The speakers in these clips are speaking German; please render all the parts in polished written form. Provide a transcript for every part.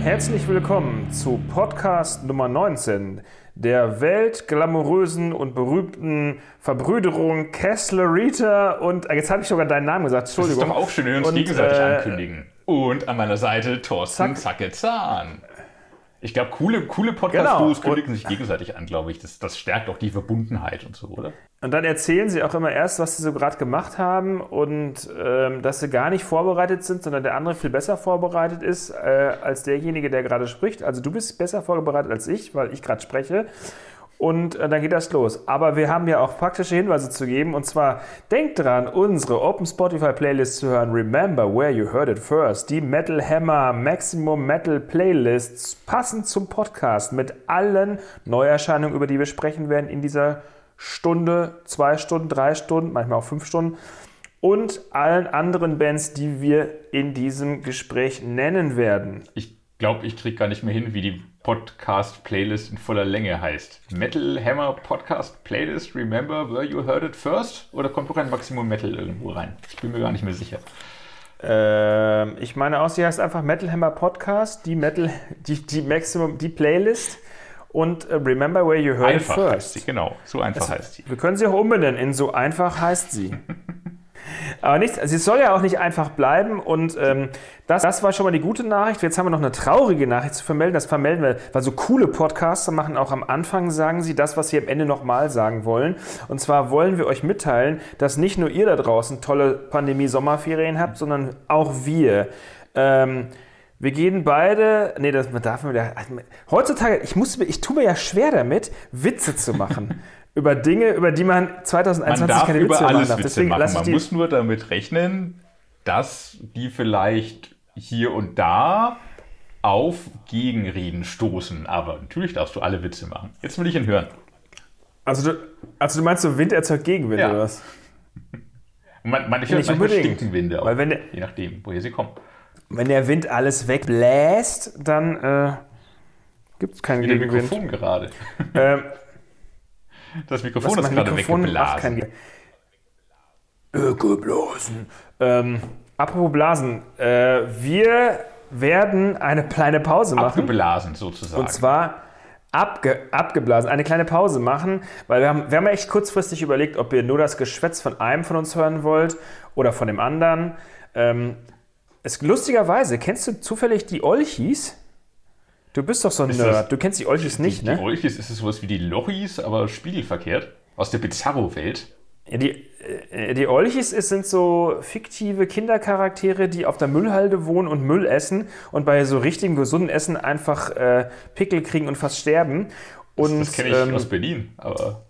Herzlich willkommen zu Podcast Nummer 19 der weltglamourösen und berühmten Verbrüderung Kessler-Rita und jetzt habe ich sogar deinen Namen gesagt, Entschuldigung. Das ist doch auch schön, wenn wir uns gegenseitig ankündigen. Und an meiner Seite Thorsten Zacke-Zahn. Ich glaube, coole Podcast-Duos kündigen sich gegenseitig an, glaube ich. Das stärkt auch die Verbundenheit und so, oder? Und dann erzählen sie auch immer erst, was sie so gerade gemacht haben und dass sie gar nicht vorbereitet sind, sondern der andere viel besser vorbereitet ist als derjenige, der gerade spricht. Also du bist besser vorbereitet als ich, weil ich gerade spreche. Und dann geht das los. Aber wir haben ja auch praktische Hinweise zu geben. Und zwar, denkt dran, unsere Open Spotify Playlist zu hören. Remember where you heard it first. Die Metal Hammer Maximum Metal Playlists passend zum Podcast mit allen Neuerscheinungen, über die wir sprechen werden in dieser Stunde, 2 Stunden, 3 Stunden, manchmal auch 5 Stunden. Und allen anderen Bands, die wir in diesem Gespräch nennen werden. Ich glaube, ich kriege gar nicht mehr hin, wie die Podcast-Playlist in voller Länge heißt. Metal Hammer Podcast Playlist, remember where you heard it first? Oder kommt noch ein Maximum Metal irgendwo rein? Ich bin mir gar nicht mehr sicher. Ich meine auch, sie heißt einfach Metal Hammer Podcast, die Maximum, die Playlist und remember where you heard it first. Heißt sie, genau, so einfach heißt sie. Wir können sie auch umbenennen in so einfach heißt sie. Aber nichts, also es soll ja auch nicht einfach bleiben und das war schon mal die gute Nachricht. Jetzt haben wir noch eine traurige Nachricht zu vermelden. Das vermelden wir, weil so coole Podcaster machen auch am Anfang, sagen sie das, was sie am Ende nochmal sagen wollen. Und zwar wollen wir euch mitteilen, dass nicht nur ihr da draußen tolle Pandemie-Sommerferien habt, sondern auch wir. Wir gehen beide, das darf man wieder, heutzutage, ich tue mir ja schwer damit, Witze zu machen. Über Dinge, über die man 2021 keine Witze machen darf. Deswegen man muss nur damit rechnen, dass die vielleicht hier und da auf Gegenreden stoßen. Aber natürlich darfst du alle Witze machen. Jetzt will ich ihn hören. Also du meinst, so Wind erzeugt Gegenwind, oder was? Manchmal stinken Winde auch, weil je nachdem, woher sie kommen. Wenn der Wind alles wegbläst, dann gibt es keinen Gegenwind. Das Mikrofon gerade. Das Mikrofon ist gerade weggeblasen. Apropos Blasen. Wir werden eine kleine Pause machen. Abgeblasen sozusagen. Und zwar abgeblasen. Eine kleine Pause machen, weil wir haben echt kurzfristig überlegt, ob ihr nur das Geschwätz von einem von uns hören wollt oder von dem anderen. Lustigerweise, kennst du zufällig die Olchis? Du bist doch so ein Nerd. Du kennst die Olchis nicht, ne? Die Olchis ist sowas wie die Lochis, aber spiegelverkehrt. Aus der Bizarro-Welt. Ja, die Olchis sind so fiktive Kindercharaktere, die auf der Müllhalde wohnen und Müll essen und bei so richtigem gesunden Essen einfach Pickel kriegen und fast sterben. Und, das kenne ich aus Berlin, aber...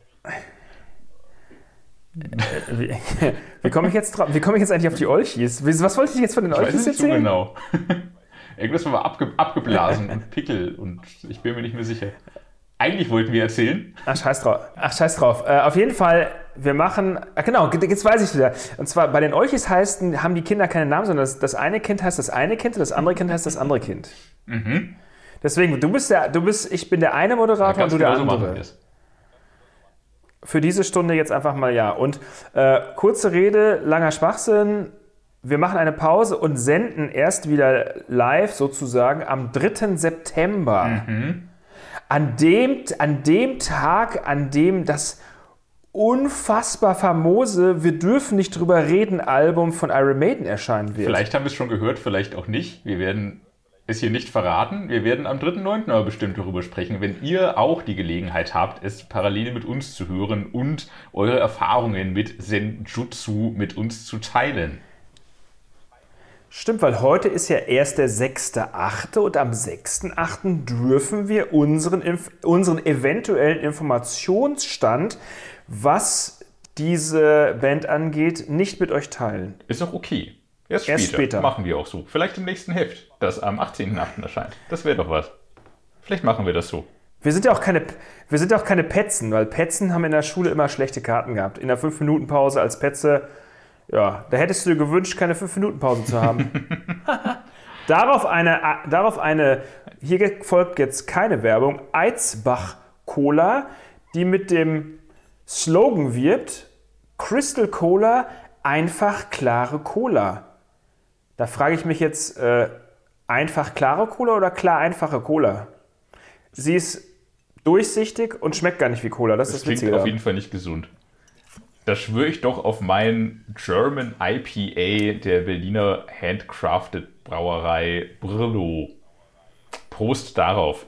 Wie komme ich jetzt eigentlich auf die Olchis? Was wollte ich jetzt von den Olchis erzählen? So genau. Irgendwas war abgeblasen und Pickel und ich bin mir nicht mehr sicher. Eigentlich wollten wir erzählen. Ach, scheiß drauf. Auf jeden Fall, wir machen... genau, jetzt weiß ich wieder. Und zwar, bei den Olchis haben die Kinder keine Namen, sondern das eine Kind heißt das eine Kind und das andere Kind heißt das andere Kind. Mhm. Deswegen, ich bin der eine Moderator und du der andere. Für diese Stunde jetzt einfach mal ja. Und kurze Rede, langer Schwachsinn. Wir machen eine Pause und senden erst wieder live sozusagen am 3. September. Mhm. An dem Tag, an dem das unfassbar famose Wir dürfen nicht drüber reden Album von Iron Maiden erscheinen wird. Vielleicht haben wir es schon gehört, vielleicht auch nicht. Wir werden es hier nicht verraten. Wir werden am 3.9. aber bestimmt darüber sprechen, wenn ihr auch die Gelegenheit habt, es parallel mit uns zu hören und eure Erfahrungen mit Senjutsu mit uns zu teilen. Stimmt, weil heute ist ja erst der 6.8. und am 6.8. dürfen wir unseren eventuellen Informationsstand, was diese Band angeht, nicht mit euch teilen. Ist auch okay. Erst später. Machen wir auch so. Vielleicht im nächsten Heft, das am 18.8. erscheint. Das wäre doch was. Vielleicht machen wir das so. Wir sind ja auch keine Petzen, weil Petzen haben in der Schule immer schlechte Karten gehabt. In der 5-Minuten-Pause als Petze, ja, da hättest du dir gewünscht, keine 5-Minuten-Pause zu haben. Darauf eine, hier folgt jetzt keine Werbung, Eidsbach Cola, die mit dem Slogan wirbt, Crystal Cola, einfach klare Cola. Da frage ich mich jetzt, einfach klare Cola oder klar einfache Cola? Sie ist durchsichtig und schmeckt gar nicht wie Cola. Das ist das klingt Witzige auf daran. jeden Fall nicht gesund. Da schwöre ich doch auf mein German IPA der Berliner Handcrafted Brauerei Brillo. Prost darauf.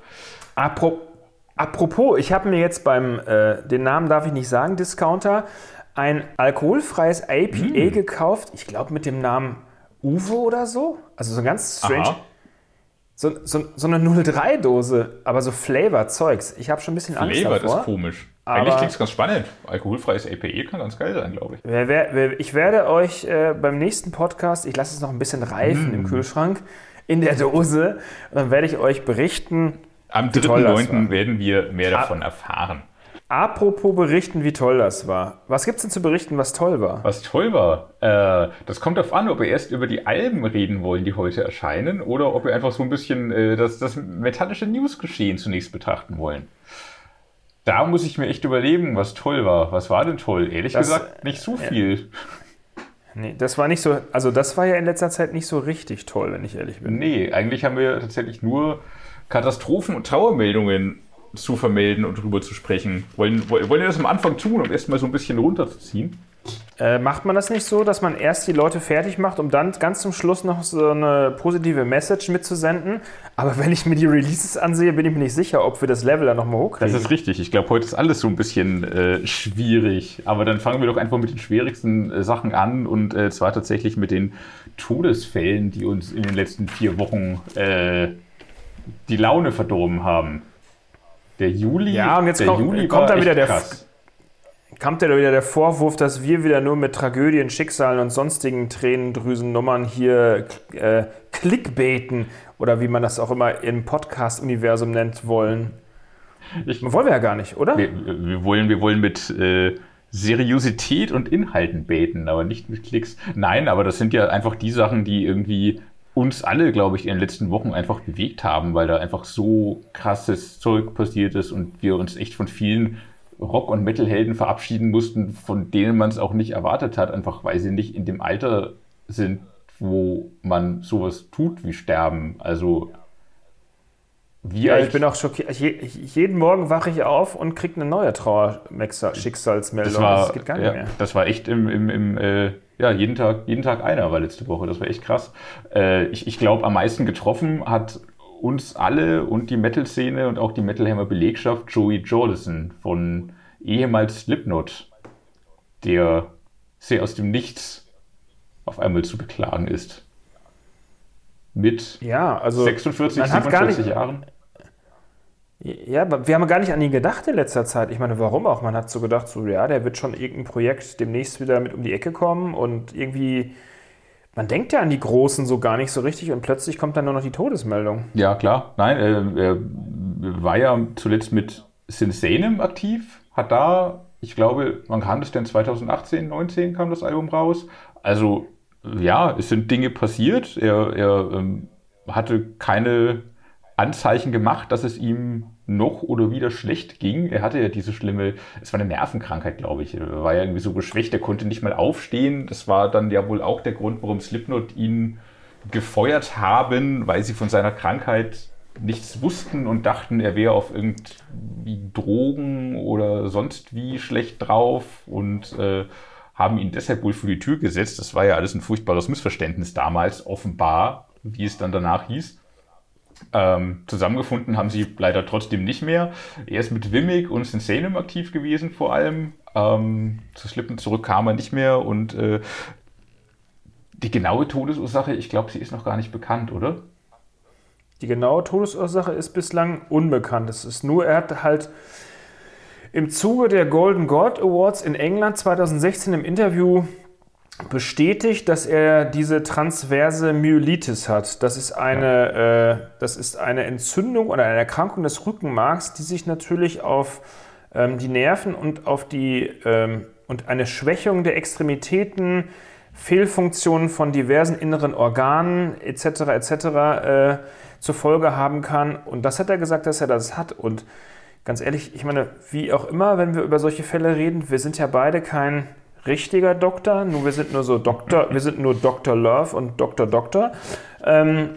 Apropos, ich habe mir jetzt den Namen darf ich nicht sagen, Discounter, ein alkoholfreies IPA gekauft. Ich glaube mit dem Namen Uwe oder so. Also so ein ganz strange. Aha. So eine 03-Dose, aber so Flavor-Zeugs. Ich habe schon ein bisschen Angst Flavored davor. ist komisch. Aber Eigentlich klingt es ganz spannend. Alkoholfreies IPA kann ganz geil sein, glaube ich. Ich werde euch beim nächsten Podcast, ich lasse es noch ein bisschen reifen im Kühlschrank, in der Dose, und dann werde ich euch berichten, Am wie toll das 3.9. war. werden wir mehr davon erfahren. Apropos berichten, wie toll das war. Was gibt es denn zu berichten, was toll war? Was toll war, das kommt darauf an, ob wir erst über die Alben reden wollen, die heute erscheinen, oder ob wir einfach so ein bisschen das metallische Newsgeschehen zunächst betrachten wollen. Da muss ich mir echt überlegen, was toll war. Was war denn toll? Ehrlich gesagt, nicht so viel. Nee, das war nicht so, also das war ja in letzter Zeit nicht so richtig toll, wenn ich ehrlich bin. Nee, eigentlich haben wir tatsächlich nur Katastrophen und Trauermeldungen zu vermelden und drüber zu sprechen. Wollen wir das am Anfang tun, um erstmal so ein bisschen runterzuziehen? Macht man das nicht so, dass man erst die Leute fertig macht, um dann ganz zum Schluss noch so eine positive Message mitzusenden? Aber wenn ich mir die Releases ansehe, bin ich mir nicht sicher, ob wir das Level dann nochmal hochkriegen. Das ist richtig. Ich glaube, heute ist alles so ein bisschen schwierig. Aber dann fangen wir doch einfach mit den schwierigsten Sachen an. Und zwar tatsächlich mit den Todesfällen, die uns in den letzten 4 Wochen die Laune verdorben haben. Der Juli, Ja, und jetzt kommt war da wieder echt krass. Kommt ja wieder der Vorwurf, dass wir wieder nur mit Tragödien, Schicksalen und sonstigen Tränendrüsennummern hier clickbaiten oder wie man das auch immer im Podcast-Universum nennt wollen. Wollen wir ja gar nicht, oder? Wir wollen mit Seriosität und Inhalten baiten, aber nicht mit Klicks. Nein, aber das sind ja einfach die Sachen, die irgendwie uns alle, glaube ich, in den letzten Wochen einfach bewegt haben, weil da einfach so krasses Zeug passiert ist und wir uns echt von vielen Rock- und Metal-Helden verabschieden mussten, von denen man es auch nicht erwartet hat, einfach weil sie nicht in dem Alter sind, wo man sowas tut wie sterben. Also ich bin auch schockiert. Jeden Morgen wache ich auf und kriege eine neue Trauer-Schicksalsmeldung. Das geht gar nicht mehr. Das war echt jeden Tag einer war letzte Woche. Das war echt krass. Ich glaube, am meisten getroffen hat uns alle und die Metal-Szene und auch die Metal-Hammer-Belegschaft Joey Jordison von ehemals Slipknot, der sehr aus dem Nichts auf einmal zu beklagen ist. Mit 46, 47 Jahren. Ja, aber wir haben gar nicht an ihn gedacht in letzter Zeit. Ich meine, warum auch? Man hat so gedacht, der wird schon irgendein Projekt demnächst wieder mit um die Ecke kommen und irgendwie, man denkt ja an die Großen so gar nicht so richtig und plötzlich kommt dann nur noch die Todesmeldung. Ja, klar. Nein, er war ja zuletzt mit Sin Sanem aktiv, hat da, ich glaube, wann kam das denn? 2018, 19 kam das Album raus. Also, ja, es sind Dinge passiert. Er hatte keine Anzeichen gemacht, dass es ihm noch oder wieder schlecht ging. Er hatte ja diese es war eine Nervenkrankheit, glaube ich. Er war ja irgendwie so geschwächt, er konnte nicht mal aufstehen. Das war dann ja wohl auch der Grund, warum Slipknot ihn gefeuert haben, weil sie von seiner Krankheit nichts wussten und dachten, er wäre auf irgendwie Drogen oder sonst wie schlecht drauf und haben ihn deshalb wohl vor die Tür gesetzt. Das war ja alles ein furchtbares Missverständnis damals, offenbar, wie es dann danach hieß. Zusammengefunden haben sie leider trotzdem nicht mehr. Er ist mit Wimmick und Sin Sanem aktiv gewesen vor allem. Zu Slipknot zurück kam er nicht mehr und die genaue Todesursache, ich glaube, sie ist noch gar nicht bekannt, oder? Die genaue Todesursache ist bislang unbekannt. Es ist nur, er hat halt im Zuge der Golden God Awards in England 2016 im Interview bestätigt, dass er diese transverse Myelitis hat. Das ist eine Entzündung oder eine Erkrankung des Rückenmarks, die sich natürlich auf die Nerven und auf und eine Schwächung der Extremitäten, Fehlfunktionen von diversen inneren Organen etc. Zur Folge haben kann. Und das hat er gesagt, dass er das hat. Und ganz ehrlich, ich meine, wie auch immer, wenn wir über solche Fälle reden, wir sind ja beide kein richtiger Doktor, wir sind nur Dr. Love und Dr.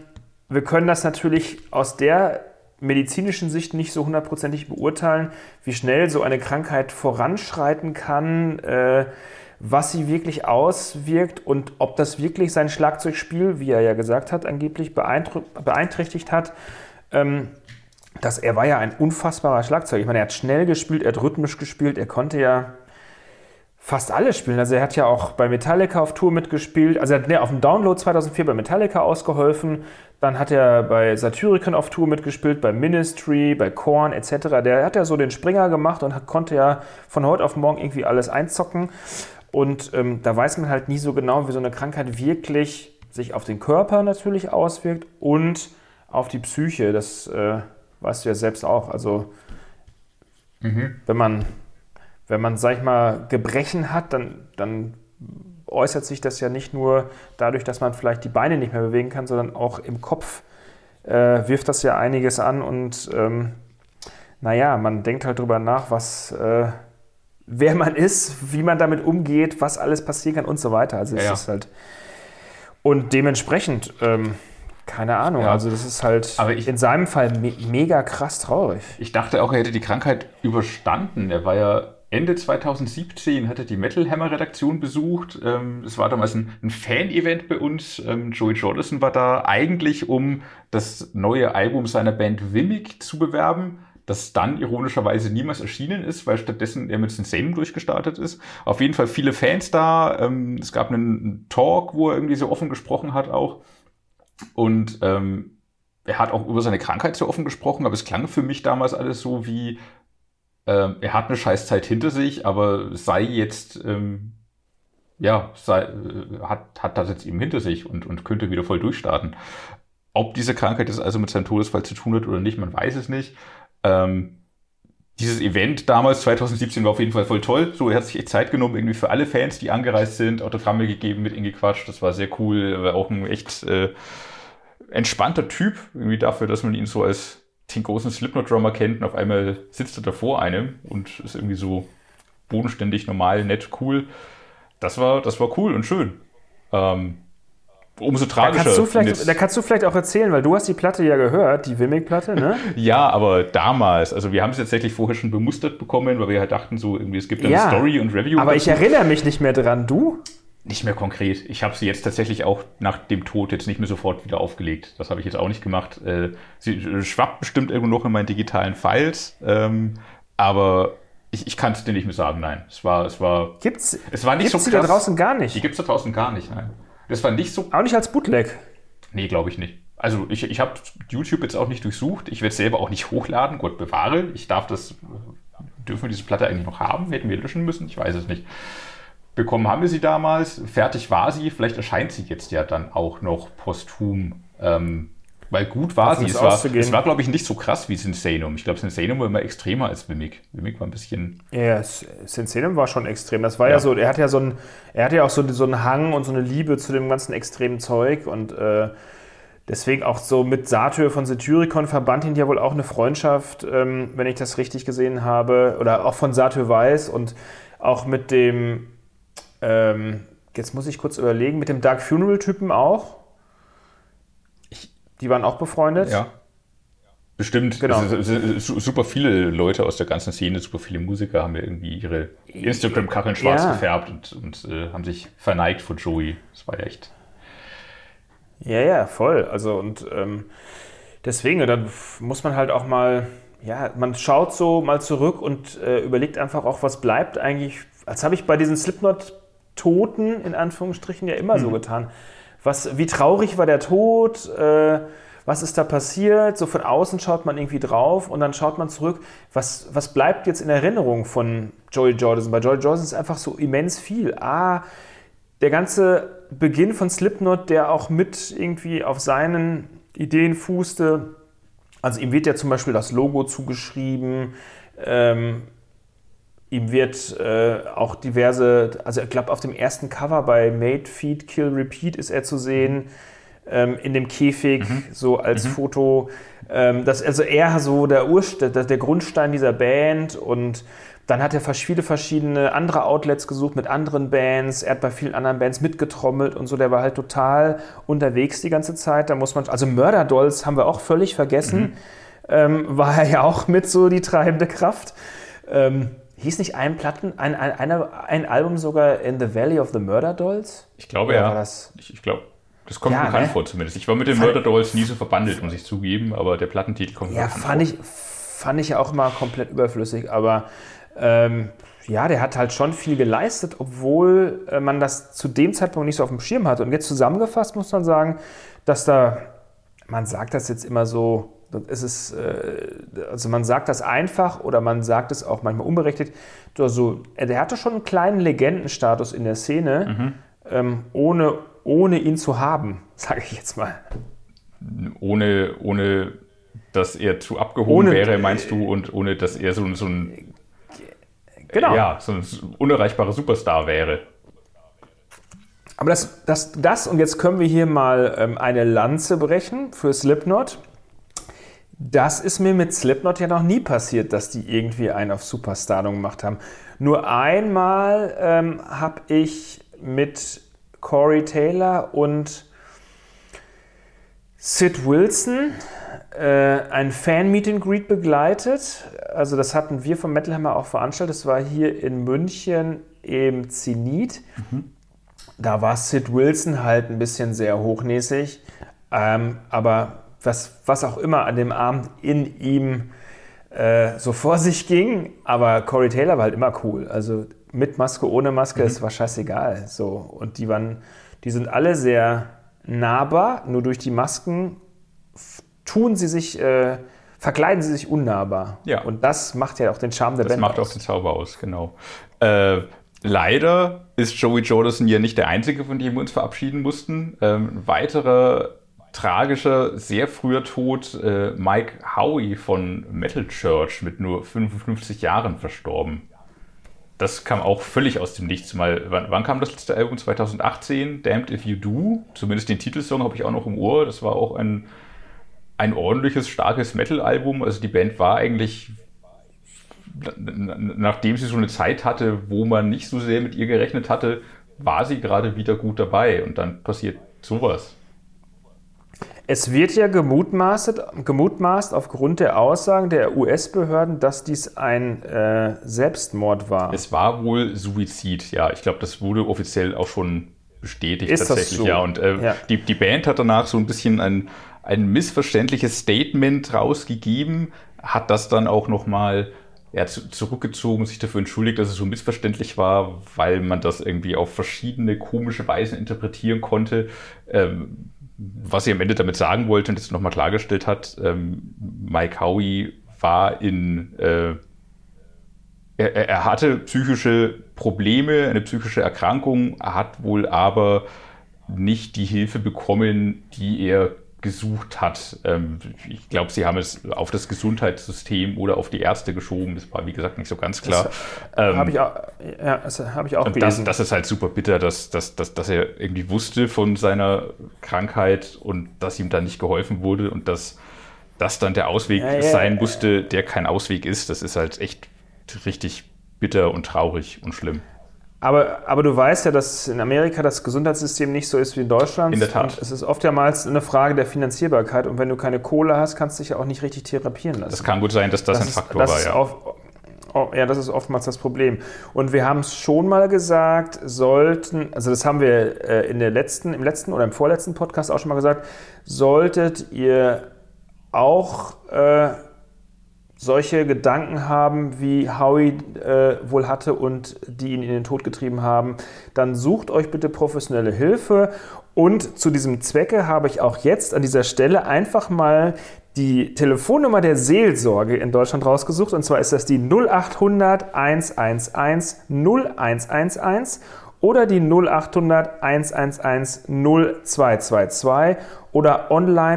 wir können das natürlich aus der medizinischen Sicht nicht so hundertprozentig beurteilen, wie schnell so eine Krankheit voranschreiten kann, was sie wirklich auswirkt und ob das wirklich sein Schlagzeugspiel, wie er ja gesagt hat, angeblich beeinträchtigt hat. Er war ja ein unfassbarer Schlagzeuger. Ich meine, er hat schnell gespielt, er hat rhythmisch gespielt, er konnte ja fast alles spielen. Also er hat ja auch bei Metallica auf Tour mitgespielt. Also er hat auf dem Download 2004 bei Metallica ausgeholfen. Dann hat er bei Satyricon auf Tour mitgespielt, bei Ministry, bei Korn etc. Der hat ja so den Springer gemacht und konnte ja von heute auf morgen irgendwie alles einzocken. Und da weiß man halt nie so genau, wie so eine Krankheit wirklich sich auf den Körper natürlich auswirkt und auf die Psyche. Das weißt du ja selbst auch. Also wenn man, sag ich mal, Gebrechen hat, dann äußert sich das ja nicht nur dadurch, dass man vielleicht die Beine nicht mehr bewegen kann, sondern auch im Kopf wirft das ja einiges an und man denkt halt drüber nach, wer man ist, wie man damit umgeht, was alles passieren kann und so weiter. Also es ist halt und dementsprechend keine Ahnung, also das ist halt in seinem Fall mega krass traurig. Ich dachte auch, er hätte die Krankheit überstanden. Er war ja Ende 2017, hatte die Metal Hammer Redaktion besucht. Es war damals ein Fan-Event bei uns. Joey Jordison war da eigentlich, um das neue Album seiner Band Vimic zu bewerben, das dann ironischerweise niemals erschienen ist, weil stattdessen er mit Insanum durchgestartet ist. Auf jeden Fall viele Fans da. Es gab einen Talk, wo er irgendwie so offen gesprochen hat auch. Und er hat auch über seine Krankheit so offen gesprochen, aber es klang für mich damals alles so wie, er hat eine Scheißzeit hinter sich, aber sei jetzt, hat das jetzt eben hinter sich und könnte wieder voll durchstarten. Ob diese Krankheit jetzt also mit seinem Todesfall zu tun hat oder nicht, man weiß es nicht. Dieses Event damals, 2017, war auf jeden Fall voll toll. So, er hat sich echt Zeit genommen, irgendwie für alle Fans, die angereist sind, Autogramme gegeben, mit ihm gequatscht. Das war sehr cool. Er war auch ein echt entspannter Typ, irgendwie dafür, dass man ihn so als den großen Slipknot-Drummer kennt. Und auf einmal sitzt er da vor einem und ist irgendwie so bodenständig, normal, nett, cool. Das war cool und schön. Umso tragischer. Da kannst du vielleicht auch erzählen, weil du hast die Platte ja gehört, die Vimic-Platte, ne? Ja, aber damals, also wir haben es tatsächlich vorher schon bemustert bekommen, weil wir halt dachten so, irgendwie es gibt eine Story und Review. Aber dazu. Ich erinnere mich nicht mehr dran, du? Nicht mehr konkret. Ich habe sie jetzt tatsächlich auch nach dem Tod jetzt nicht mehr sofort wieder aufgelegt. Das habe ich jetzt auch nicht gemacht. Sie schwappt bestimmt irgendwo noch in meinen digitalen Files, aber ich kann es dir nicht mehr sagen, nein. Es war nicht gibt's so krass. Gibt's die da draußen gar nicht? Die gibt's da draußen gar nicht, nein. Das war nicht so... Auch nicht als Bootleg? Nee, glaube ich nicht. Also ich habe YouTube jetzt auch nicht durchsucht. Ich werde es selber auch nicht hochladen. Gott bewahre. Dürfen wir diese Platte eigentlich noch haben? Hätten wir löschen müssen? Ich weiß es nicht. Bekommen haben wir sie damals. Fertig war sie. Vielleicht erscheint sie jetzt ja dann auch noch posthum. Weil gut war sie. Es war, glaube ich, nicht so krass wie Insanum. Ich glaube, Insanum war immer extremer als Vimic. Vimic war ein bisschen... Ja, Insanum war schon extrem. Das war ja so, er hatte ja auch so einen Hang und so eine Liebe zu dem ganzen extremen Zeug und deswegen auch so mit Satyr von Satyricon verband ihn ja wohl auch eine Freundschaft, wenn ich das richtig gesehen habe, oder auch von Satyr weiß und auch mit dem, jetzt muss ich kurz überlegen, mit dem Dark Funeral-Typen auch. Die waren auch befreundet? Ja. Bestimmt. Genau. Super viele Leute aus der ganzen Szene, super viele Musiker haben ja irgendwie ihre Instagram-Kacheln schwarz gefärbt und haben sich verneigt vor Joey. Das war ja echt... Ja, voll. Also und deswegen, dann muss man halt auch mal, man schaut so mal zurück und überlegt einfach auch, was bleibt eigentlich. Das habe ich bei diesen Slipknot-Toten, in Anführungsstrichen, ja immer so getan. Wie traurig war der Tod? Was ist da passiert? So von außen schaut man irgendwie drauf und dann schaut man zurück, was bleibt jetzt in Erinnerung von Joey Jordison? Bei Joey Jordison ist einfach so immens viel. Der ganze Beginn von Slipknot, der auch mit irgendwie auf seinen Ideen fußte. Also ihm wird ja zum Beispiel das Logo zugeschrieben. Ihm wird auch diverse, also ich glaube auf dem ersten Cover bei Made, Feed, Kill, Repeat ist er zu sehen, in dem Käfig, so als Foto. Das ist also eher so der Grundstein dieser Band und Dann hat er viele verschiedene andere Outlets gesucht mit anderen Bands. Er hat bei vielen anderen Bands mitgetrommelt und so. Der war halt total unterwegs die ganze Zeit. Da muss man, also Murder Dolls haben wir auch völlig vergessen. War er ja auch mit so die treibende Kraft. Hieß nicht ein Album sogar In the Valley of the Murder Dolls? Ich glaube, ja. Ich glaube, das kommt mir bekannt vor zumindest. Ich war mit den Murder Dolls nie so verbandelt, muss ich zugeben, aber der Plattentitel kommt mir bekannt vor. Fand ich ja auch immer komplett überflüssig, aber der hat halt schon viel geleistet, obwohl man das zu dem Zeitpunkt nicht so auf dem Schirm hatte. Und jetzt zusammengefasst muss man sagen, dass man sagt das jetzt immer so, also man sagt das einfach oder man sagt es auch manchmal unberechtigt. Also, der hatte schon einen kleinen Legendenstatus in der Szene, ohne ihn zu haben, sage ich jetzt mal. Ohne dass er zu abgehoben wäre, meinst du, und ohne dass er so ein unerreichbarer Superstar wäre. Aber das und jetzt können wir hier mal eine Lanze brechen für Slipknot. Das ist mir mit Slipknot ja noch nie passiert, dass die irgendwie einen auf Superstardom gemacht haben. Nur einmal habe ich mit Corey Taylor und Sid Wilson ein Fan-Meet-and-Greet begleitet. Also das hatten wir vom Metal Hammer auch veranstaltet. Das war hier in München im Zenit. Da war Sid Wilson halt ein bisschen sehr hochnäsig. Aber was auch immer an dem Abend in ihm so vor sich ging. Aber Corey Taylor war halt immer cool. Also mit Maske, ohne Maske, es war scheißegal. So. Und die sind alle sehr nahbar, nur durch die Masken verkleiden sie sich unnahbar. Ja. Und das macht ja auch den Charme der Band aus. Das macht auch den Zauber aus, genau. Leider ist Joey Jordison ja nicht der Einzige, von dem wir uns verabschieden mussten. Weiterer tragischer, sehr früher Tod, Mike Howie von Metal Church mit nur 55 Jahren verstorben. Das kam auch völlig aus dem Nichts. Wann kam das letzte Album? 2018, Damned If You Do. Zumindest den Titelsong habe ich auch noch im Ohr. Das war auch ein ordentliches, starkes Metal-Album. Also die Band war eigentlich, nachdem sie so eine Zeit hatte, wo man nicht so sehr mit ihr gerechnet hatte, war sie gerade wieder gut dabei. Und dann passiert sowas. Es wird ja gemutmaßt aufgrund der Aussagen der US-Behörden, dass dies ein Selbstmord war. Es war wohl Suizid, ja. Ich glaube, das wurde offiziell auch schon bestätigt. Ist tatsächlich, das so? Ja. Und die Band hat danach so ein bisschen ein missverständliches Statement rausgegeben, hat das dann auch nochmal zurückgezogen, sich dafür entschuldigt, dass es so missverständlich war, weil man das irgendwie auf verschiedene komische Weisen interpretieren konnte. Was sie am Ende damit sagen wollte und jetzt nochmal klargestellt hat, Mike Howie war er hatte psychische Probleme, eine psychische Erkrankung, hat wohl aber nicht die Hilfe bekommen, die er gesucht hat. Ich glaube, sie haben es auf das Gesundheitssystem oder auf die Ärzte geschoben. Das war, wie gesagt, nicht so ganz klar. Das habe ich auch gelesen. Das ist halt super bitter, dass er irgendwie wusste von seiner Krankheit und dass ihm dann nicht geholfen wurde und dass das dann der Ausweg sein musste, der kein Ausweg ist. Das ist halt echt richtig bitter und traurig und schlimm. Aber du weißt ja, dass in Amerika das Gesundheitssystem nicht so ist wie in Deutschland. In der Tat. Und es ist oftmals eine Frage der Finanzierbarkeit. Und wenn du keine Kohle hast, kannst du dich ja auch nicht richtig therapieren lassen. Das kann gut sein, dass das ein Faktor war, ja. Das ist oftmals das Problem. Und wir haben es schon mal gesagt, also das haben wir im letzten oder im vorletzten Podcast auch schon mal gesagt, solltet ihr auch solche Gedanken haben, wie Howie wohl hatte und die ihn in den Tod getrieben haben, dann sucht euch bitte professionelle Hilfe. Und zu diesem Zwecke habe ich auch jetzt an dieser Stelle einfach mal die Telefonnummer der Seelsorge in Deutschland rausgesucht. Und zwar ist das die 0800 111 0111 oder die 0800 111 0222 oder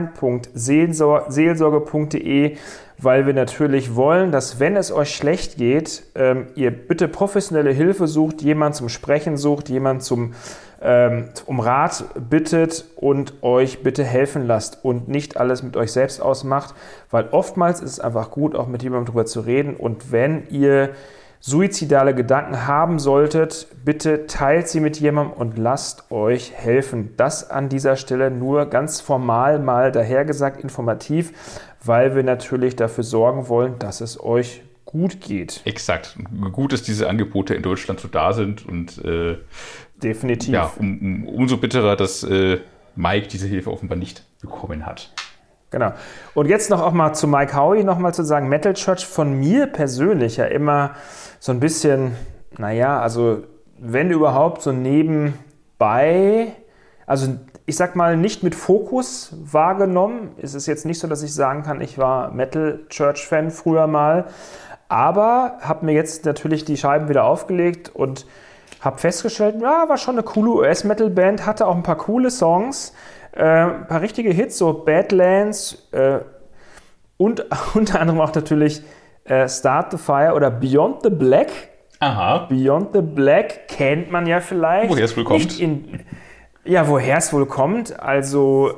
online.seelsorge.de, weil wir natürlich wollen, dass, wenn es euch schlecht geht, ihr bitte professionelle Hilfe sucht, jemand zum Sprechen sucht, jemand um Rat bittet und euch bitte helfen lasst und nicht alles mit euch selbst ausmacht, weil oftmals ist es einfach gut, auch mit jemandem drüber zu reden. Und wenn ihr suizidale Gedanken haben solltet, bitte teilt sie mit jemandem und lasst euch helfen. Das an dieser Stelle nur ganz formal mal dahergesagt, informativ, weil wir natürlich dafür sorgen wollen, dass es euch gut geht. Exakt. Gut, dass diese Angebote in Deutschland so da sind und definitiv. Ja, umso bitterer, dass Mike diese Hilfe offenbar nicht bekommen hat. Genau. Und jetzt noch auch mal zu Mike Howie nochmal zu sagen, Metal Church von mir persönlich ja immer so ein bisschen, naja, also wenn überhaupt so nebenbei, also ich sag mal nicht mit Fokus wahrgenommen. Es ist jetzt nicht so, dass ich sagen kann, ich war Metal Church Fan früher mal, aber habe mir jetzt natürlich die Scheiben wieder aufgelegt und habe festgestellt, ja, war schon eine coole US-Metal-Band, hatte auch ein paar coole Songs, ein paar richtige Hits, so Badlands und unter anderem auch natürlich Start the Fire oder Beyond the Black. Aha. Beyond the Black kennt man ja vielleicht. Woher es wohl kommt. Woher es wohl kommt. Also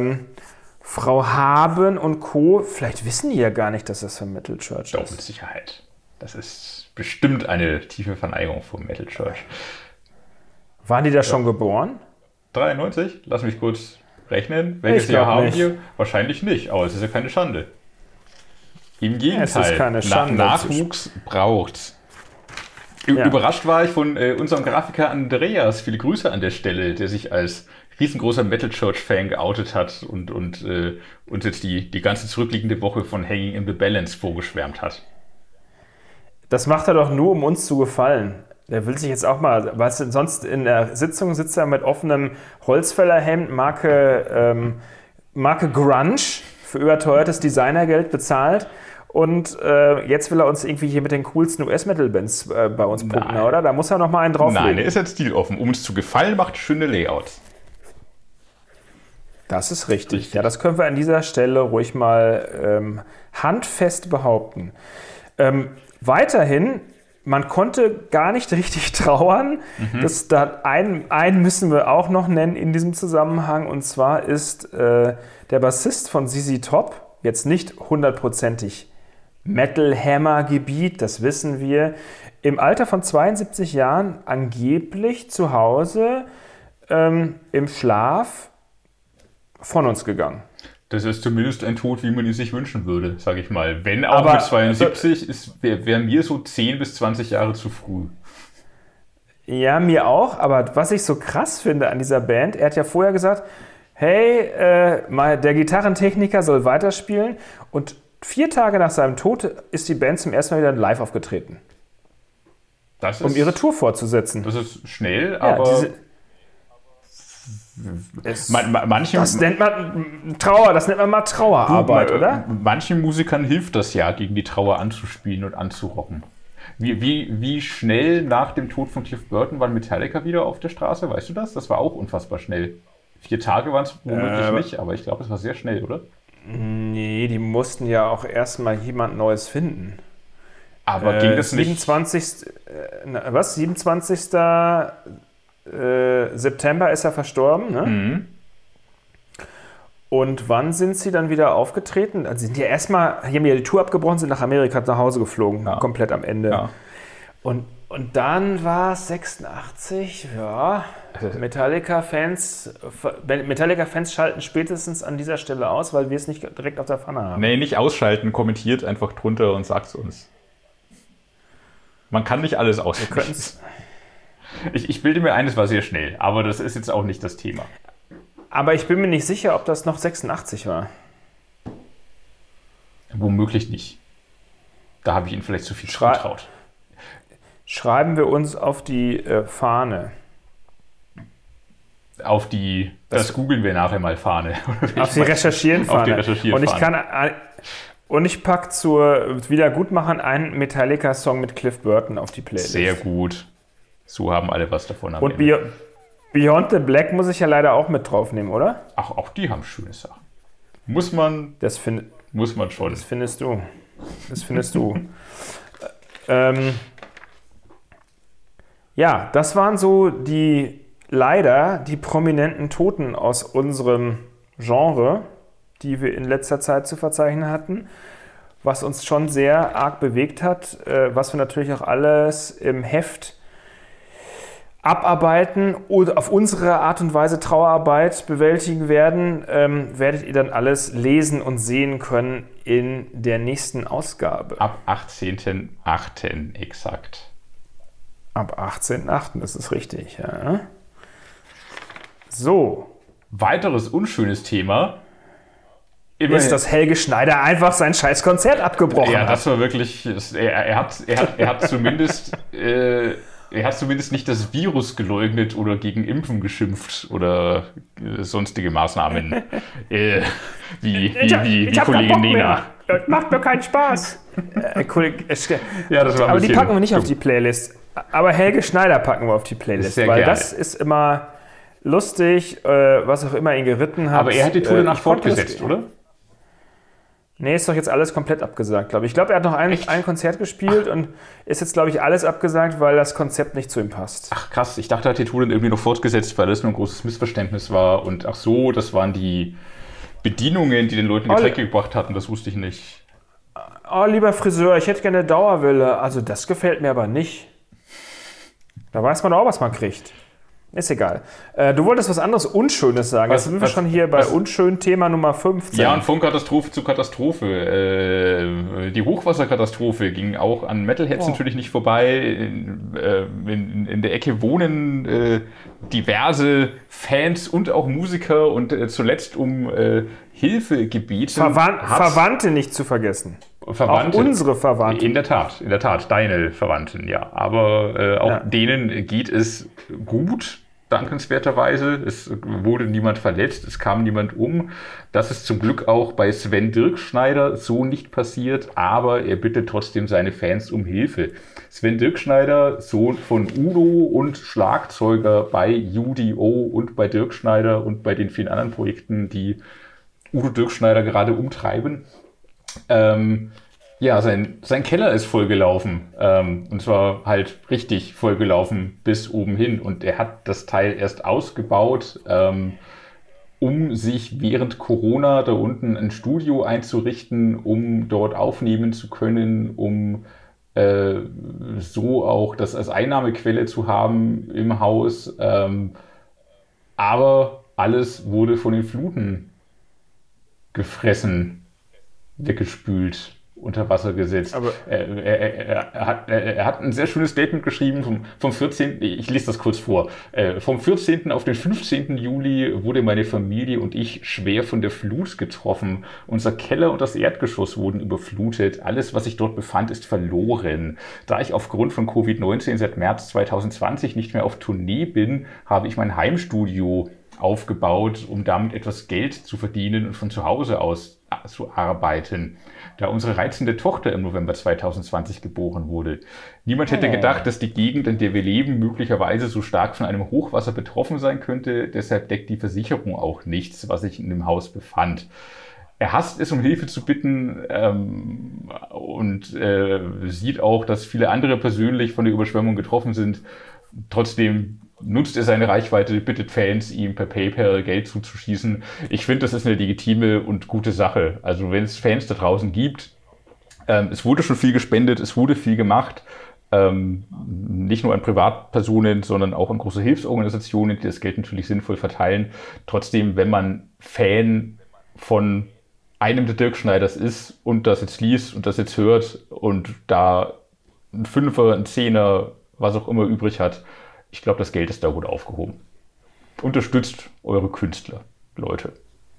Frau Haben und Co., vielleicht wissen die ja gar nicht, dass das von Metal Church Doch, ist. mit Sicherheit. Das ist bestimmt eine tiefe Verneigung vor Metal Church. Waren die da schon geboren? 93? Lass mich kurz rechnen. Welches Jahr haben wir? Wahrscheinlich nicht, aber es ist ja keine Schande. Im Gegenteil, es ist keine Schande. Nachwuchs braucht. Überrascht war ich von unserem Grafiker Andreas, viele Grüße an der Stelle, der sich als riesengroßer Metal Church-Fan geoutet hat und uns jetzt die ganze zurückliegende Woche von Hanging in the Balance vorgeschwärmt hat. Das macht er doch nur, um uns zu gefallen. Der will sich jetzt auch mal, weißt du, sonst in der Sitzung sitzt er mit offenem Holzfällerhemd, Marke Grunge, für überteuertes Designergeld bezahlt. Und jetzt will er uns irgendwie hier mit den coolsten US-Metal-Bands bei uns punkten, oder? Da muss er noch mal einen drauflegen. Nein, er ist jetzt stiloffen. Um uns zu gefallen, macht schöne Layouts. Das ist richtig. Ja, das können wir an dieser Stelle ruhig mal handfest behaupten. Weiterhin, man konnte gar nicht richtig trauern. Einen müssen wir auch noch nennen in diesem Zusammenhang. Und zwar ist der Bassist von ZZ Top, jetzt nicht hundertprozentig Metal-Hammer-Gebiet, das wissen wir, im Alter von 72 Jahren angeblich zu Hause im Schlaf von uns gegangen. Das ist zumindest ein Tod, wie man ihn sich wünschen würde, sage ich mal. Wenn auch aber mit 72, wäre mir so 10 bis 20 Jahre zu früh. Ja, mir auch. Aber was ich so krass finde an dieser Band, er hat ja vorher gesagt, hey, der Gitarrentechniker soll weiterspielen. Und 4 Tage nach seinem Tod ist die Band zum ersten Mal wieder live aufgetreten. Um ihre Tour fortzusetzen. Das ist schnell, aber... Das nennt man Trauer, das nennt man mal Trauerarbeit, oder? Manchen Musikern hilft das ja, gegen die Trauer anzuspielen und anzurocken. Wie schnell nach dem Tod von Cliff Burton waren Metallica wieder auf der Straße? Weißt du das? Das war auch unfassbar schnell. 4 Tage waren es womöglich nicht, aber ich glaube, es war sehr schnell, oder? Nee, die mussten ja auch erstmal jemand Neues finden. Aber ging das nicht? 27. September ist er verstorben, ne? Mhm. Und wann sind sie dann wieder aufgetreten? Also sind die haben ja die Tour abgebrochen, sind nach Amerika nach Hause geflogen, komplett am Ende. Ja. Und dann war es 86, ja. Metallica-Fans schalten spätestens an dieser Stelle aus, weil wir es nicht direkt auf der Pfanne haben. Nee, nicht ausschalten, kommentiert einfach drunter und sagt es uns. Man kann nicht alles ausschalten. Ich bilde mir ein, es war sehr schnell, aber das ist jetzt auch nicht das Thema. Aber ich bin mir nicht sicher, ob das noch 86 war. Womöglich nicht. Da habe ich Ihnen vielleicht zu viel zugetraut. Schreiben wir uns auf die Fahne. Das googeln wir nachher mal Fahne. Auf die Recherchieren-Fahne. Auf die Recherchieren-Fahne. Und ich packe zur Wiedergutmachung einen Metallica-Song mit Cliff Burton auf die Playlist. Sehr gut. So haben alle was davon. Und Beyond the Black muss ich ja leider auch mit draufnehmen, oder? Ach, auch die haben schöne Sachen. Muss man schon. Das findest du. Ja, das waren so die prominenten Toten aus unserem Genre, die wir in letzter Zeit zu verzeichnen hatten. was uns schon sehr arg bewegt hat, was wir natürlich auch alles im Heft abarbeiten oder auf unsere Art und Weise Trauerarbeit bewältigen werden, werdet ihr dann alles lesen und sehen können in der nächsten Ausgabe. Ab 18.08. exakt. Ab 18.08., das ist richtig. Ja. So. Weiteres unschönes Thema ist, dass Helge Schneider einfach sein scheiß Konzert abgebrochen hat. Ja, das war wirklich... Er hat zumindest... Er hat zumindest nicht das Virus geleugnet oder gegen Impfen geschimpft oder sonstige Maßnahmen, wie Kollegin Nena. Das macht mir keinen Spaß. Ja, das war aber die packen wir nicht auf die Playlist. Aber Helge Schneider packen wir auf die Playlist, sehr weil gerne. Das ist immer lustig, was auch immer ihn geritten hat. Aber er hat die Tour danach fortgesetzt, oder? Nee, ist doch jetzt alles komplett abgesagt, glaube ich. Ich glaube, er hat noch ein Konzert gespielt und ist jetzt, glaube ich, alles abgesagt, weil das Konzept nicht zu ihm passt. Ach krass, ich dachte, er hat die Tour dann irgendwie noch fortgesetzt, weil das nur ein großes Missverständnis war. Und ach so, das waren die Bedienungen, die den Leuten Getränke gebracht hatten, das wusste ich nicht. Oh, lieber Friseur, ich hätte gerne eine Dauerwelle. Also das gefällt mir aber nicht. Da weiß man auch, was man kriegt. Ist egal. Du wolltest was anderes Unschönes sagen. Jetzt sind wir schon hier bei unschön Thema Nummer 15. Ja, und von Katastrophe zu Katastrophe. Die Hochwasserkatastrophe ging auch an Metalheads natürlich nicht vorbei. In der Ecke wohnen diverse Fans und auch Musiker und zuletzt um Hilfe gebeten. Verwandte nicht zu vergessen. Verwandte. Auch unsere Verwandten. In der Tat, deine Verwandten, ja. Aber auch denen geht es gut, dankenswerterweise. Es wurde niemand verletzt, es kam niemand um. Das ist zum Glück auch bei Sven Dirkschneider so nicht passiert, aber er bittet trotzdem seine Fans um Hilfe. Sven Dirkschneider, Sohn von Udo und Schlagzeuger bei UDO und bei Dirkschneider und bei den vielen anderen Projekten, die Udo Dirkschneider gerade umtreiben. Ja, sein Keller ist vollgelaufen. Und zwar halt richtig vollgelaufen bis oben hin. Und er hat das Teil erst ausgebaut, um sich während Corona da unten ein Studio einzurichten, um dort aufnehmen zu können, um so auch das als Einnahmequelle zu haben im Haus. Aber alles wurde von den Fluten gefressen, weggespült, unter Wasser gesetzt. Aber er hat ein sehr schönes Statement geschrieben vom 14. Ich lese das kurz vor. Vom 14. auf den 15. Juli wurde meine Familie und ich schwer von der Flut getroffen. Unser Keller und das Erdgeschoss wurden überflutet. Alles, was sich dort befand, ist verloren. Da ich aufgrund von Covid-19 seit März 2020 nicht mehr auf Tournee bin, habe ich mein Heimstudio aufgebaut, um damit etwas Geld zu verdienen und von zu Hause aus zu arbeiten, da unsere reizende Tochter im November 2020 geboren wurde. Niemand hätte gedacht, dass die Gegend, in der wir leben, möglicherweise so stark von einem Hochwasser betroffen sein könnte. Deshalb deckt die Versicherung auch nichts, was sich in dem Haus befand. Er hasst es, um Hilfe zu bitten und sieht auch, dass viele andere persönlich von der Überschwemmung getroffen sind. Trotzdem nutzt er seine Reichweite, bittet Fans, ihm per PayPal Geld zuzuschießen. Ich finde, das ist eine legitime und gute Sache. Also wenn es Fans da draußen gibt, es wurde schon viel gespendet, es wurde viel gemacht, nicht nur an Privatpersonen, sondern auch an große Hilfsorganisationen, die das Geld natürlich sinnvoll verteilen. Trotzdem, wenn man Fan von einem der Dirkschneiders ist und das jetzt liest und das jetzt hört und da ein Fünfer, ein Zehner, was auch immer übrig hat, ich glaube, das Geld ist da gut aufgehoben. Unterstützt eure Künstler, Leute.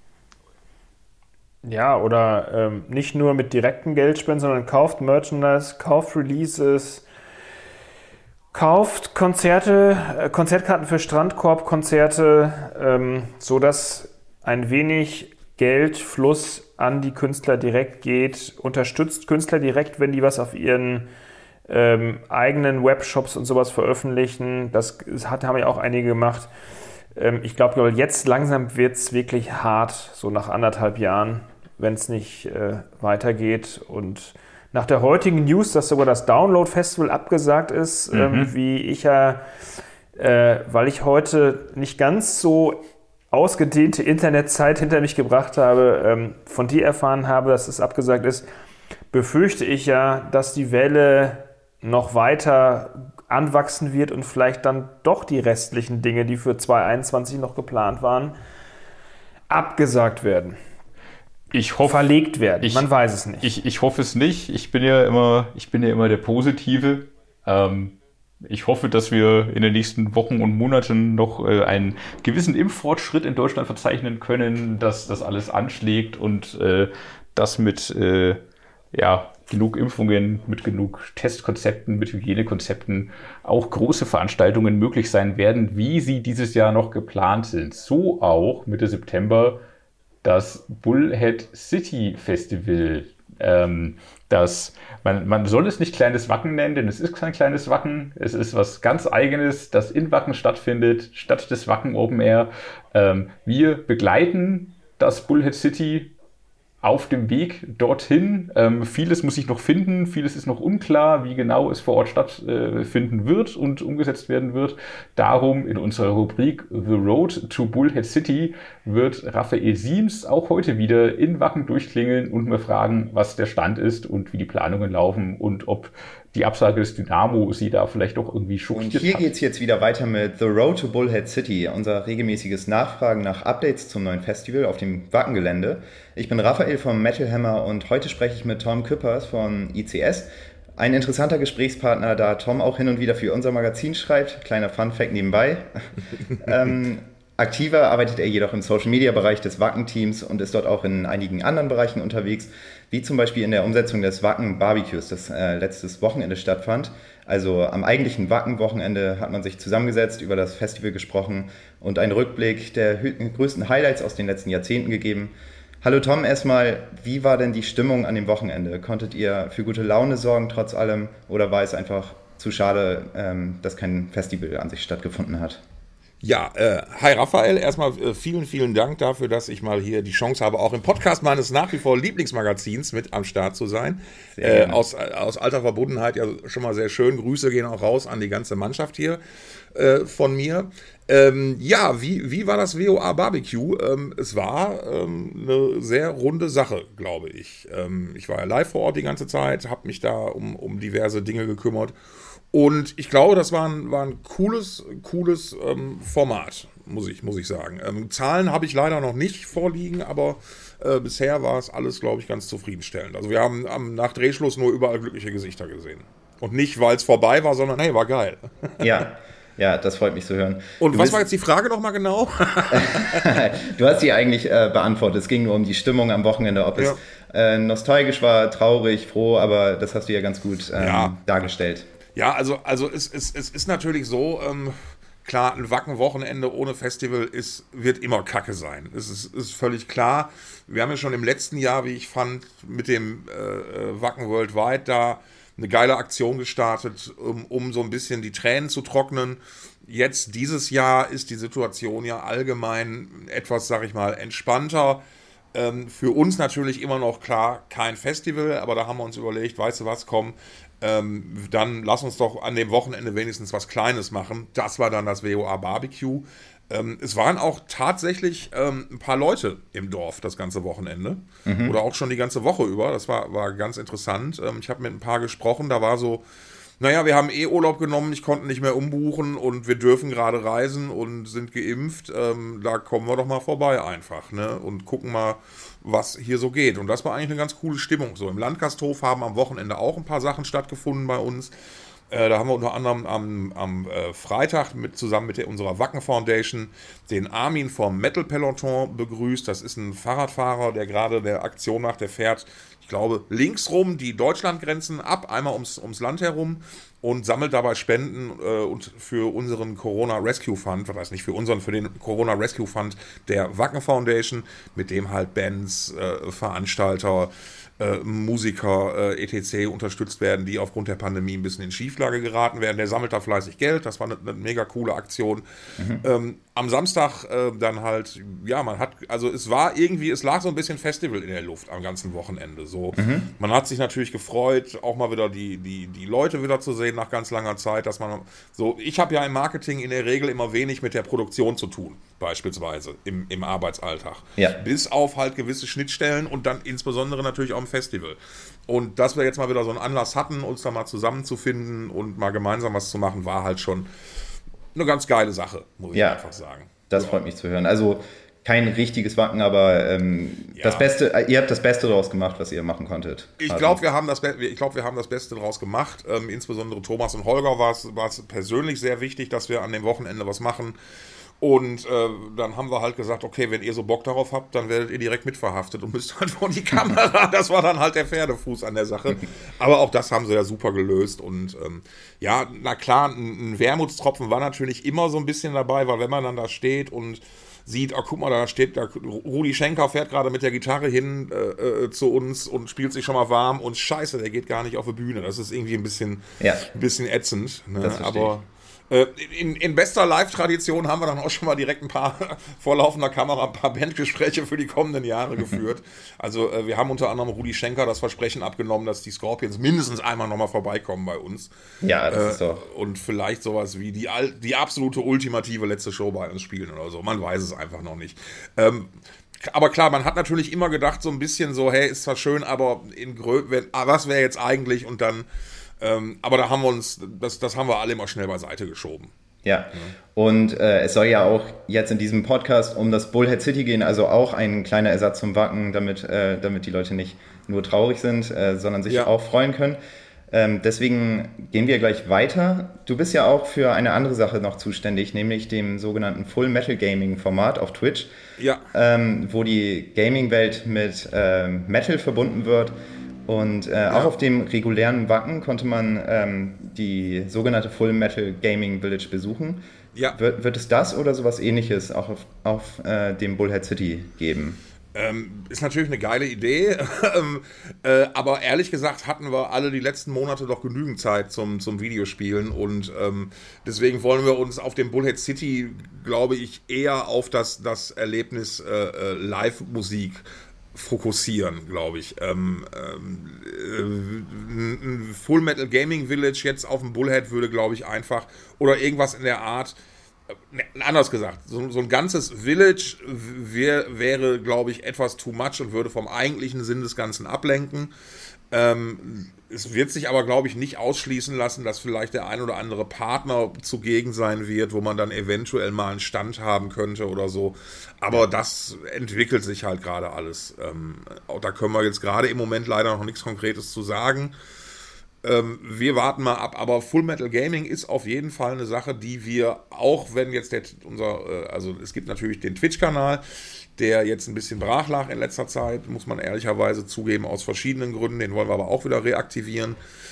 Ja, oder nicht nur mit direkten Geldspenden, sondern kauft Merchandise, kauft Releases, kauft Konzerte, Konzertkarten für Strandkorb-Konzerte, sodass ein wenig Geldfluss an die Künstler direkt geht. Unterstützt Künstler direkt, wenn die was auf ihren eigenen Webshops und sowas veröffentlichen. Das haben ja auch einige gemacht. Ich glaube, jetzt langsam wird es wirklich hart, so nach 1,5 Jahren, wenn es nicht weitergeht. Und nach der heutigen News, dass sogar das Download-Festival abgesagt ist, wie ich ja, weil ich heute nicht ganz so ausgedehnte Internetzeit hinter mich gebracht habe, von dir erfahren habe, dass es abgesagt ist, befürchte ich ja, dass die Welle noch weiter anwachsen wird und vielleicht dann doch die restlichen Dinge, die für 2021 noch geplant waren, abgesagt werden. Verlegt werden. Man weiß es nicht. Ich hoffe es nicht. Ich bin ja immer der Positive. Ich hoffe, dass wir in den nächsten Wochen und Monaten noch einen gewissen Impffortschritt in Deutschland verzeichnen können, dass das alles anschlägt und das mit genug Impfungen, mit genug Testkonzepten, mit Hygienekonzepten auch große Veranstaltungen möglich sein werden, wie sie dieses Jahr noch geplant sind. So auch Mitte September das Bullhead City Festival. Man soll es nicht kleines Wacken nennen, denn es ist kein kleines Wacken. Es ist was ganz Eigenes, das in Wacken stattfindet, statt des Wacken Open Air. Wir begleiten das Bullhead City auf dem Weg dorthin. Vieles muss ich noch finden, vieles ist noch unklar, wie genau es vor Ort stattfinden wird und umgesetzt werden wird. Darum in unserer Rubrik The Road to Bullhead City wird Raphael Siems auch heute wieder in Wacken durchklingeln und mir fragen, was der Stand ist und wie die Planungen laufen und ob die Absage des Dynamo sie da vielleicht doch irgendwie schockiert hat. Und hier geht es jetzt wieder weiter mit The Road to Bullhead City, unser regelmäßiges Nachfragen nach Updates zum neuen Festival auf dem Wackengelände. Ich bin Raphael vom Metal Hammer und heute spreche ich mit Tom Küppers von ICS. Ein interessanter Gesprächspartner, da Tom auch hin und wieder für unser Magazin schreibt. Kleiner Funfact nebenbei. Aktiver arbeitet er jedoch im Social-Media-Bereich des Wacken-Teams und ist dort auch in einigen anderen Bereichen unterwegs, wie zum Beispiel in der Umsetzung des Wacken-Barbecues, das letztes Wochenende stattfand. Also am eigentlichen Wacken-Wochenende hat man sich zusammengesetzt, über das Festival gesprochen und einen Rückblick der größten Highlights aus den letzten Jahrzehnten gegeben. Hallo Tom, erstmal, wie war denn die Stimmung an dem Wochenende? Konntet ihr für gute Laune sorgen trotz allem oder war es einfach zu schade, dass kein Festival an sich stattgefunden hat? Ja, hi Raphael, erstmal vielen Dank dafür, dass ich mal hier die Chance habe, auch im Podcast meines nach wie vor Lieblingsmagazins mit am Start zu sein. Aus alter Verbundenheit ja schon mal sehr schön. Grüße gehen auch raus an die ganze Mannschaft hier von mir. Wie war das WOA Barbecue? Es war eine sehr runde Sache, glaube ich. Ich war ja live vor Ort die ganze Zeit, habe mich da um diverse Dinge gekümmert. Und ich glaube, das war ein cooles Format, muss ich sagen. Zahlen habe ich leider noch nicht vorliegen, aber bisher war es alles, glaube ich, ganz zufriedenstellend. Also wir haben nach Drehschluss nur überall glückliche Gesichter gesehen. Und nicht, weil es vorbei war, sondern hey, war geil. Ja, das freut mich zu hören. Und was war jetzt die Frage nochmal genau? Du hast sie eigentlich beantwortet. Es ging nur um die Stimmung am Wochenende, ob es nostalgisch war, traurig, froh, aber das hast du ja ganz gut dargestellt. Ja, also es ist natürlich so, klar, ein Wacken-Wochenende ohne Festival wird immer Kacke sein. Es ist völlig klar. Wir haben ja schon im letzten Jahr, wie ich fand, mit dem Wacken Worldwide da eine geile Aktion gestartet, um so ein bisschen die Tränen zu trocknen. Jetzt, dieses Jahr, ist die Situation ja allgemein etwas, sag ich mal, entspannter. Für uns natürlich immer noch klar kein Festival, aber da haben wir uns überlegt, weißt du was, komm, dann lass uns doch an dem Wochenende wenigstens was Kleines machen. Das war dann das WOA Barbecue. Es waren auch tatsächlich ein paar Leute im Dorf das ganze Wochenende. Oder auch schon die ganze Woche über. Das war ganz interessant. Ich habe mit ein paar gesprochen, da war so, naja, wir haben Urlaub genommen, ich konnte nicht mehr umbuchen und wir dürfen gerade reisen und sind geimpft. Da kommen wir doch mal vorbei einfach, ne? Und gucken mal, was hier so geht. Und das war eigentlich eine ganz coole Stimmung. So im Landgasthof haben am Wochenende auch ein paar Sachen stattgefunden bei uns. Da haben wir unter anderem am Freitag zusammen mit unserer Wacken Foundation den Armin vom Metal Peloton begrüßt. Das ist ein Fahrradfahrer, der gerade der Aktion macht, der fährt, ich glaube, links rum die Deutschlandgrenzen ab, einmal ums Land herum und sammelt dabei Spenden und für unseren Corona Rescue Fund, was heißt nicht für unseren, für den Corona Rescue Fund der Wacken Foundation, mit dem halt Bands, Veranstalter, Musiker etc. unterstützt werden, die aufgrund der Pandemie ein bisschen in Schieflage geraten werden. Der sammelt da fleißig Geld, das war eine mega coole Aktion. Am Samstag dann halt, ja, es lag so ein bisschen Festival in der Luft am ganzen Wochenende. So so. Man hat sich natürlich gefreut, auch mal wieder die Leute wieder zu sehen nach ganz langer Zeit, dass man so, ich habe ja im Marketing in der Regel immer wenig mit der Produktion zu tun, beispielsweise im Arbeitsalltag. Ja. Bis auf halt gewisse Schnittstellen und dann insbesondere natürlich auch im Festival. Und dass wir jetzt mal wieder so einen Anlass hatten, uns da mal zusammenzufinden und mal gemeinsam was zu machen, war halt schon eine ganz geile Sache, muss ich einfach sagen. Das freut mich zu hören. Also kein richtiges Wacken, aber das Beste, ihr habt das Beste daraus gemacht, was ihr machen konntet. Ich glaube, wir haben das Beste daraus gemacht. Insbesondere Thomas und Holger war es persönlich sehr wichtig, dass wir an dem Wochenende was machen. Und dann haben wir halt gesagt, okay, wenn ihr so Bock darauf habt, dann werdet ihr direkt mitverhaftet und müsst halt vor die Kamera. Das war dann halt der Pferdefuß an der Sache. Aber auch das haben sie ja super gelöst. Und ja, na klar, ein Wermutstropfen war natürlich immer so ein bisschen dabei, weil wenn man dann da steht und sieht, oh, guck mal, da Rudi Schenker fährt gerade mit der Gitarre hin zu uns und spielt sich schon mal warm und scheiße, der geht gar nicht auf die Bühne. Das ist irgendwie ein bisschen ätzend. Ne? Das verstehe Aber in bester Live-Tradition haben wir dann auch schon mal direkt vor laufender Kamera ein paar Bandgespräche für die kommenden Jahre geführt. Also wir haben unter anderem Rudi Schenker das Versprechen abgenommen, dass die Scorpions mindestens einmal nochmal vorbeikommen bei uns. Ja, das ist doch. Und vielleicht sowas wie die absolute ultimative letzte Show bei uns spielen oder so. Man weiß es einfach noch nicht. Aber klar, man hat natürlich immer gedacht, so ein bisschen so, hey, ist zwar schön, aber was wäre jetzt eigentlich? Und dann aber da haben wir das haben wir alle immer schnell beiseite geschoben. Ja, und es soll ja auch jetzt in diesem Podcast um das Bullhead City gehen, also auch ein kleiner Ersatz zum Wacken, damit die Leute nicht nur traurig sind, sondern sich auch freuen können. Deswegen gehen wir gleich weiter. Du bist ja auch für eine andere Sache noch zuständig, nämlich dem sogenannten Full Metal Gaming Format auf Twitch, wo die Gaming-Welt mit Metal verbunden wird. Und auch auf dem regulären Wacken konnte man die sogenannte Full Metal Gaming Village besuchen. Ja. Wird es das oder sowas Ähnliches auch auf dem Bullhead City geben? Ist natürlich eine geile Idee, aber ehrlich gesagt hatten wir alle die letzten Monate doch genügend Zeit zum Videospielen und deswegen wollen wir uns auf dem Bullhead City, glaube ich, eher auf das Erlebnis Live-Musik fokussieren, glaube ich. Full Metal Gaming Village jetzt auf dem Bullhead würde, glaube ich, einfach, oder irgendwas in der Art, anders gesagt, so ein ganzes Village wäre, glaube ich, etwas too much und würde vom eigentlichen Sinn des Ganzen ablenken. Es wird sich aber, glaube ich, nicht ausschließen lassen, dass vielleicht der ein oder andere Partner zugegen sein wird, wo man dann eventuell mal einen Stand haben könnte oder so. Aber das entwickelt sich halt gerade alles. Auch da können wir jetzt gerade im Moment leider noch nichts Konkretes zu sagen. Wir warten mal ab, aber Full Metal Gaming ist auf jeden Fall eine Sache, die wir, auch wenn jetzt also es gibt natürlich den Twitch-Kanal, der jetzt ein bisschen brach lag in letzter Zeit, muss man ehrlicherweise zugeben, aus verschiedenen Gründen, den wollen wir aber auch wieder reaktivieren,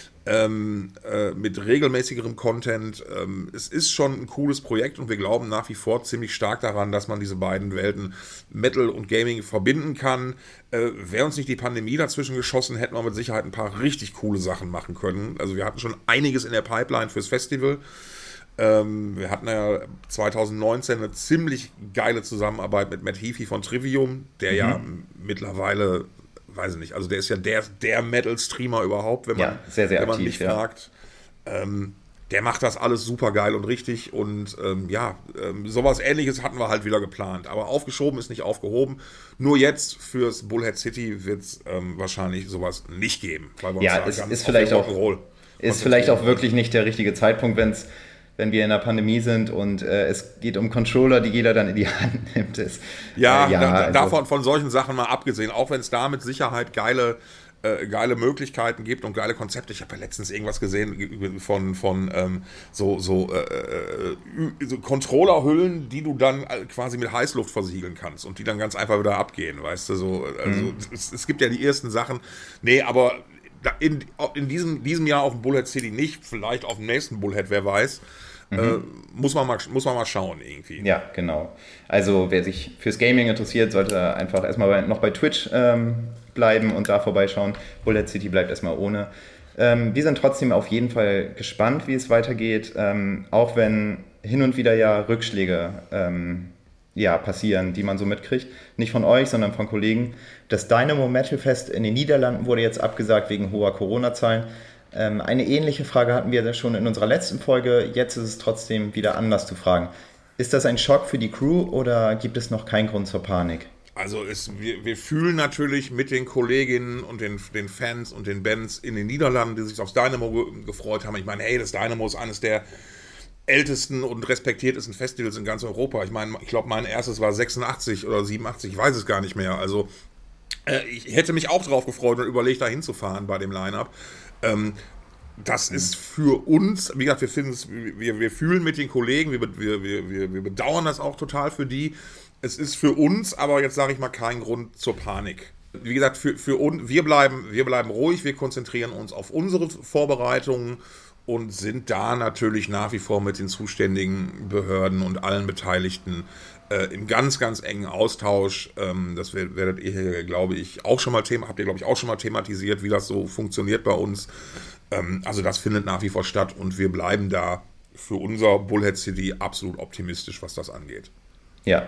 mit regelmäßigerem Content. Es ist schon ein cooles Projekt und wir glauben nach wie vor ziemlich stark daran, dass man diese beiden Welten Metal und Gaming verbinden kann. Wäre uns nicht die Pandemie dazwischen geschossen, hätten wir mit Sicherheit ein paar richtig coole Sachen machen können. Also wir hatten schon einiges in der Pipeline fürs Festival. Wir hatten ja 2019 eine ziemlich geile Zusammenarbeit mit Matt Heafy von Trivium, der ja mittlerweile, weiß ich nicht, also der ist ja der Metal-Streamer überhaupt, wenn man, sehr, sehr wenn man aktiv, mich fragt. Der macht das alles super geil und richtig und sowas Ähnliches hatten wir halt wieder geplant. Aber aufgeschoben ist nicht aufgehoben. Nur jetzt fürs Bullhead City wird es wahrscheinlich sowas nicht geben. Weil wir uns ist vielleicht auch wirklich nicht der richtige Zeitpunkt, wenn wir in der Pandemie sind und es geht um Controller, die jeder dann in die Hand nimmt. Davon von solchen Sachen mal abgesehen, auch wenn es da mit Sicherheit geile Möglichkeiten gibt und geile Konzepte. Ich habe ja letztens irgendwas gesehen von so Controllerhüllen, die du dann quasi mit Heißluft versiegeln kannst und die dann ganz einfach wieder abgehen, weißt du, so. Also es gibt ja die ersten Sachen. Nee, aber in diesem Jahr auf dem Bullhead City nicht, vielleicht auf dem nächsten Bullhead, wer weiß. Muss man mal schauen irgendwie. Ja, genau. Also wer sich fürs Gaming interessiert, sollte einfach erstmal noch bei Twitch bleiben und da vorbeischauen. Bullhead City bleibt erstmal ohne. Wir sind trotzdem auf jeden Fall gespannt, wie es weitergeht, auch wenn hin und wieder ja Rückschläge passieren, die man so mitkriegt. Nicht von euch, sondern von Kollegen. Das Dynamo Metal Fest in den Niederlanden wurde jetzt abgesagt wegen hoher Corona-Zahlen. Eine ähnliche Frage hatten wir schon in unserer letzten Folge. Jetzt ist es trotzdem wieder anders zu fragen. Ist das ein Schock für die Crew oder gibt es noch keinen Grund zur Panik? Also wir fühlen natürlich mit den Kolleginnen und den Fans und den Bands in den Niederlanden, die sich aufs Dynamo gefreut haben. Ich meine, hey, das Dynamo ist eines der ältesten und respektiertesten Festivals in ganz Europa. Ich meine, ich glaube, mein erstes war 86 oder 87, ich weiß es gar nicht mehr. Also ich hätte mich auch drauf gefreut und überlegt, da hinzufahren bei dem Line-Up. Das ist für uns, wie gesagt, wir fühlen mit den Kollegen, wir bedauern das auch total für die. Es ist für uns aber jetzt, sage ich mal, kein Grund zur Panik. Wie gesagt, für uns, wir bleiben ruhig, wir konzentrieren uns auf unsere Vorbereitungen und sind da natürlich nach wie vor mit den zuständigen Behörden und allen Beteiligten im ganz, ganz engen Austausch. Das werdet ihr, glaube ich, auch schon mal thematisiert, wie das so funktioniert bei uns. Also das findet nach wie vor statt und wir bleiben da für unser Bullhead City absolut optimistisch, was das angeht. Ja.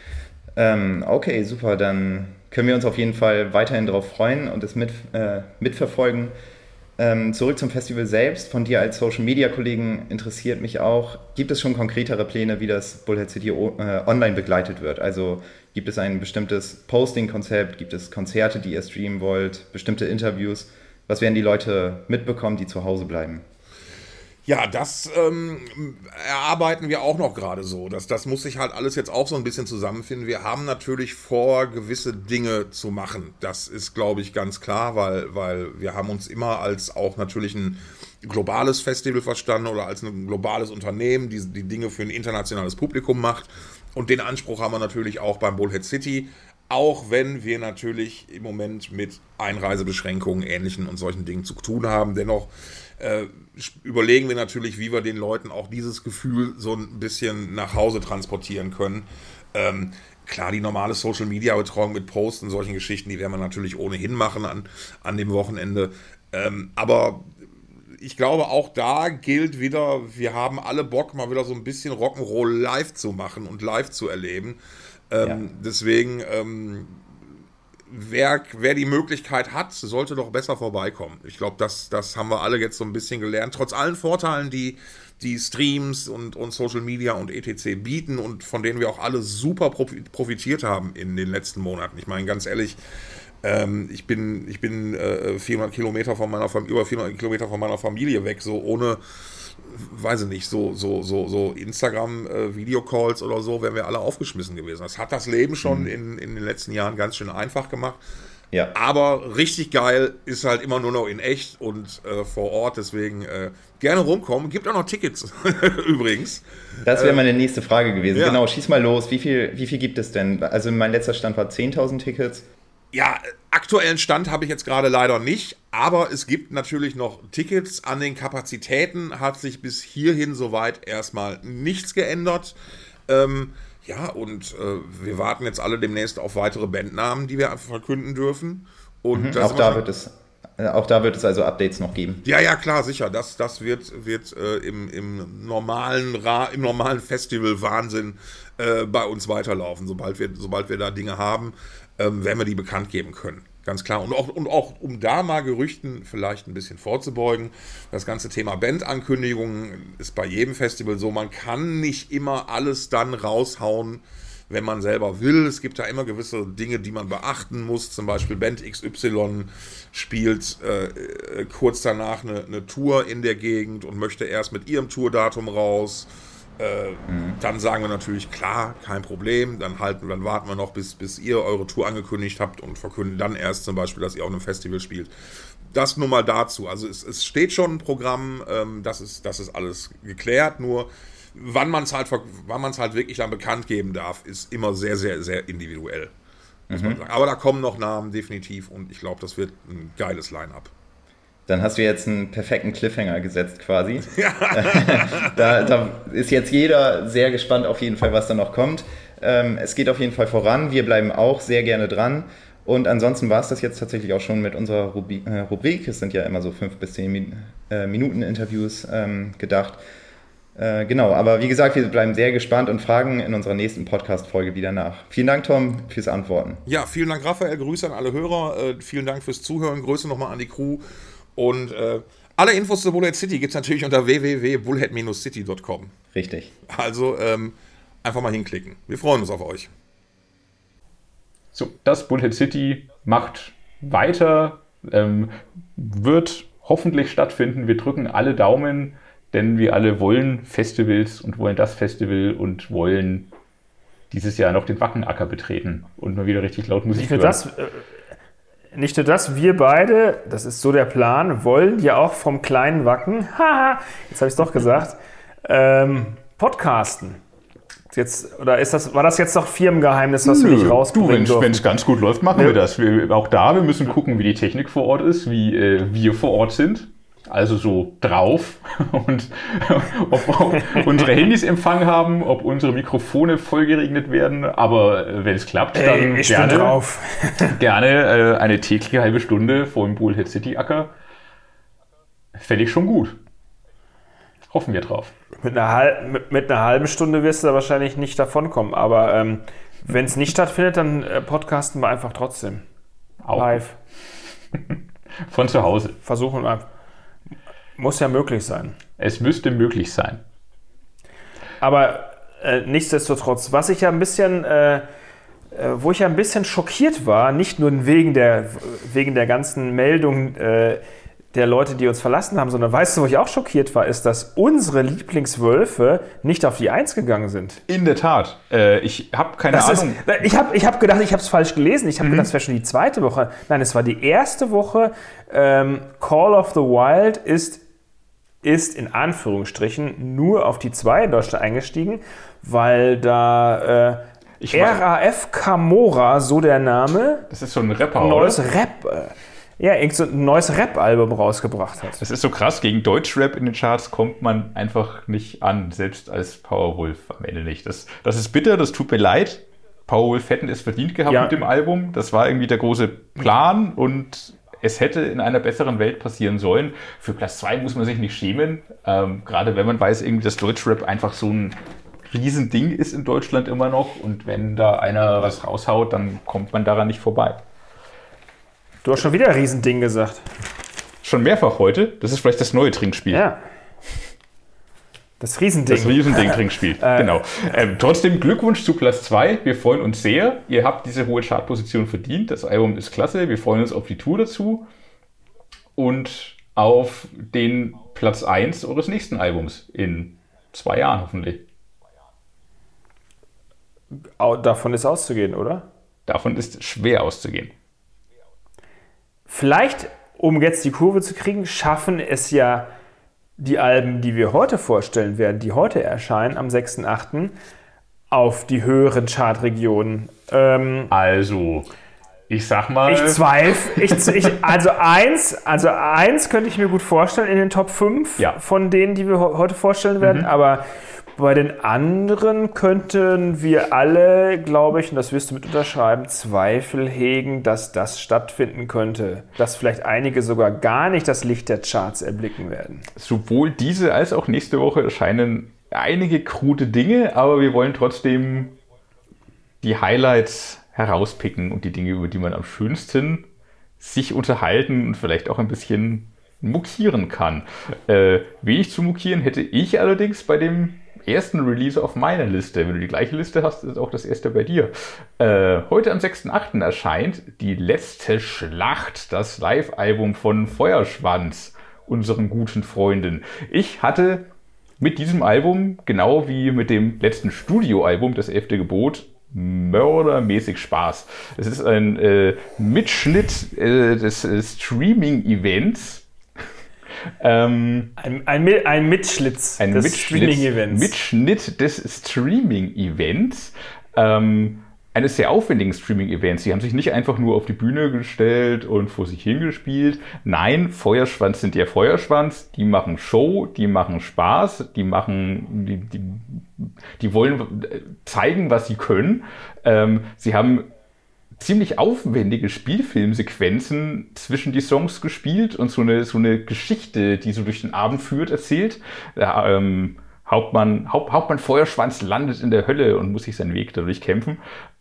Okay, super. Dann können wir uns auf jeden Fall weiterhin darauf freuen und es mitverfolgen. Zurück zum Festival selbst. Von dir als Social-Media-Kollegen interessiert mich auch, gibt es schon konkretere Pläne, wie das Bullhead City online begleitet wird? Also gibt es ein bestimmtes Posting-Konzept, gibt es Konzerte, die ihr streamen wollt, bestimmte Interviews? Was werden die Leute mitbekommen, die zu Hause bleiben? Ja, das erarbeiten wir auch noch gerade so. Das muss sich halt alles jetzt auch so ein bisschen zusammenfinden. Wir haben natürlich vor, gewisse Dinge zu machen. Das ist, glaube ich, ganz klar, weil wir haben uns immer als auch natürlich ein globales Festival verstanden oder als ein globales Unternehmen, die Dinge für ein internationales Publikum macht. Und den Anspruch haben wir natürlich auch beim Bullhead City. Auch wenn wir natürlich im Moment mit Einreisebeschränkungen, ähnlichen und solchen Dingen zu tun haben. Dennoch überlegen wir natürlich, wie wir den Leuten auch dieses Gefühl so ein bisschen nach Hause transportieren können. Klar, die normale Social-Media-Betreuung mit Posts und solchen Geschichten, die werden wir natürlich ohnehin machen an dem Wochenende. Aber ich glaube, auch da gilt wieder, wir haben alle Bock, mal wieder so ein bisschen Rock'n'Roll live zu machen und live zu erleben. Deswegen, wer die Möglichkeit hat, sollte doch besser vorbeikommen. Ich glaube, das haben wir alle jetzt so ein bisschen gelernt. Trotz allen Vorteilen, die Streams und Social Media und etc. bieten und von denen wir auch alle super profitiert haben in den letzten Monaten. Ich meine, ganz ehrlich, ich bin 400 Kilometer über 400 Kilometer von meiner Familie weg, so ohne, weiß ich nicht, so Instagram-Videocalls oder so, wären wir alle aufgeschmissen gewesen. Das hat das Leben schon in den letzten Jahren ganz schön einfach gemacht. Ja. Aber richtig geil ist halt immer nur noch in echt und vor Ort, deswegen gerne rumkommen. Gibt auch noch Tickets übrigens. Das wäre meine nächste Frage gewesen. Ja. Genau, schieß mal los. Wie viel gibt es denn? Also mein letzter Stand war 10.000 Tickets. Ja, aktuellen Stand habe ich jetzt gerade leider nicht, aber es gibt natürlich noch Tickets. An den Kapazitäten hat sich bis hierhin soweit erstmal nichts geändert. Wir warten jetzt alle demnächst auf weitere Bandnamen, die wir verkünden dürfen. Und auch da wird es also Updates noch geben. Ja, klar, sicher. Das wird im normalen Festival-Wahnsinn bei uns weiterlaufen. Sobald wir da Dinge haben, werden wir die bekannt geben können. Ganz klar. Und auch um da mal Gerüchten vielleicht ein bisschen vorzubeugen, das ganze Thema Bandankündigungen ist bei jedem Festival so, man kann nicht immer alles dann raushauen, wenn man selber will. Es gibt da immer gewisse Dinge, die man beachten muss. Zum Beispiel Band XY spielt kurz danach eine Tour in der Gegend und möchte erst mit ihrem Tourdatum raus. Dann sagen wir natürlich, klar, kein Problem, dann warten wir noch, bis ihr eure Tour angekündigt habt und verkünden dann erst zum Beispiel, dass ihr auf einem Festival spielt. Das nur mal dazu. Also es steht schon ein Programm, das ist alles geklärt, nur wann man es halt wirklich dann bekannt geben darf, ist immer sehr, sehr, sehr individuell, muss man sagen. Aber da kommen noch Namen, definitiv, und ich glaube, das wird ein geiles Line-Up. Dann hast du jetzt einen perfekten Cliffhanger gesetzt quasi. Ja. Da ist jetzt jeder sehr gespannt auf jeden Fall, was da noch kommt. Es geht auf jeden Fall voran. Wir bleiben auch sehr gerne dran. Und ansonsten war es das jetzt tatsächlich auch schon mit unserer Rubrik. Es sind ja immer so 5 bis 10 Minuten Interviews gedacht. Genau, aber wie gesagt, wir bleiben sehr gespannt und fragen in unserer nächsten Podcast-Folge wieder nach. Vielen Dank, Tom, fürs Antworten. Ja, vielen Dank, Raphael. Grüße an alle Hörer. Vielen Dank fürs Zuhören. Grüße nochmal an die Crew. Und alle Infos zur Bullhead City gibt es natürlich unter www.bullhead-city.com. Richtig. Also einfach mal hinklicken. Wir freuen uns auf euch. So, das Bullhead City macht weiter, wird hoffentlich stattfinden. Wir drücken alle Daumen, denn wir alle wollen Festivals und wollen das Festival und wollen dieses Jahr noch den Wackenacker betreten und mal wieder richtig laut Musik hören. Nicht nur das, wir beide, das ist so der Plan, wollen ja auch vom kleinen Wacken, haha, jetzt habe ich es doch gesagt, podcasten. Jetzt, oder war das jetzt noch Firmengeheimnis, was wir nicht rausbringen durften? Wenn es ganz gut läuft, machen wir das. Wir müssen gucken, wie die Technik vor Ort ist, wie wir vor Ort sind. Also so drauf und ob unsere Handys Empfang haben, ob unsere Mikrofone vollgeregnet werden. Aber wenn es klappt, dann ich bin drauf. gerne eine tägliche halbe Stunde vor dem Bullhead City Acker. Fände ich schon gut. Hoffen wir drauf. Mit einer halben Stunde wirst du da wahrscheinlich nicht davonkommen. Aber wenn es nicht stattfindet, dann podcasten wir einfach trotzdem. Auch. Live. Von zu Hause. Versuchen wir. Muss ja möglich sein. Es müsste möglich sein. Aber nichtsdestotrotz, wo ich ja ein bisschen schockiert war, nicht nur wegen der ganzen Meldung der Leute, die uns verlassen haben, sondern weißt du, wo ich auch schockiert war, ist, dass unsere Lieblingswölfe nicht auf die 1 gegegangen sind. In der Tat. Ich habe keine Ahnung. Ich hab gedacht, ich habe es falsch gelesen. Ich habe gedacht, es wäre schon die zweite Woche. Nein, es war die erste Woche. Call of the Wild ist in Anführungsstrichen nur auf die 2 in Deutschland eingestiegen, weil da RAF Camorra, so der Name, das ist so ein Rapper, ein neues Rap-Album rausgebracht hat. Das ist so krass, gegen Deutschrap in den Charts kommt man einfach nicht an, selbst als Powerwolf am Ende nicht. Das ist bitter, das tut mir leid. Powerwolf hätten es verdient gehabt mit dem Album. Das war irgendwie der große Plan und es hätte in einer besseren Welt passieren sollen. Für Platz 2 muss man sich nicht schämen, gerade wenn man weiß, irgendwie, dass Deutschrap einfach so ein Riesending ist in Deutschland immer noch und wenn da einer was raushaut, dann kommt man daran nicht vorbei. Du hast schon wieder ein Riesending gesagt. Schon mehrfach heute. Das ist vielleicht das neue Trinkspiel. Ja. Das Riesending. Das Riesending-Trinkspiel, genau. Trotzdem Glückwunsch zu Platz 2. Wir freuen uns sehr. Ihr habt diese hohe Chartposition verdient. Das Album ist klasse. Wir freuen uns auf die Tour dazu. Und auf den Platz 1 eures nächsten Albums in 2 Jahren hoffentlich. Davon ist auszugehen, oder? Davon ist schwer auszugehen. Vielleicht, um jetzt die Kurve zu kriegen, schaffen es ja die Alben, die wir heute vorstellen werden, die heute erscheinen, am 6.8., auf die höheren Chartregionen. Also, ich sag mal... Ich zweifle. Also eins könnte ich mir gut vorstellen in den Top 5 von denen, die wir heute vorstellen werden, aber bei den anderen könnten wir alle, glaube ich, und das wirst du mit unterschreiben, Zweifel hegen, dass das stattfinden könnte. Dass vielleicht einige sogar gar nicht das Licht der Charts erblicken werden. Sowohl diese als auch nächste Woche erscheinen einige krude Dinge, aber wir wollen trotzdem die Highlights herauspicken und die Dinge, über die man am schönsten sich unterhalten und vielleicht auch ein bisschen mokieren kann. Wenig zu mokieren hätte ich allerdings bei dem ersten Release auf meiner Liste. Wenn du die gleiche Liste hast, ist auch das erste bei dir. Heute am 6.8. erscheint Die letzte Schlacht, das Live-Album von Feuerschwanz, unseren guten Freunden. Ich hatte mit diesem Album, genau wie mit dem letzten Studioalbum, das 11. Gebot, mördermäßig Spaß. Es ist ein Mitschnitt des Streaming-Events. Ein Mitschlitz des Streaming-Events. Mitschnitt des Streaming-Events. Eines sehr aufwendigen Streaming-Events. Sie haben sich nicht einfach nur auf die Bühne gestellt und vor sich hingespielt. Nein, Feuerschwanz sind ja Feuerschwanz. Die machen Show, die machen Spaß, die wollen zeigen, was sie können. Sie haben ziemlich aufwendige Spielfilmsequenzen zwischen die Songs gespielt und so eine Geschichte, die so durch den Abend führt, erzählt. Hauptmann Feuerschwanz landet in der Hölle und muss sich seinen Weg dadurch kämpfen.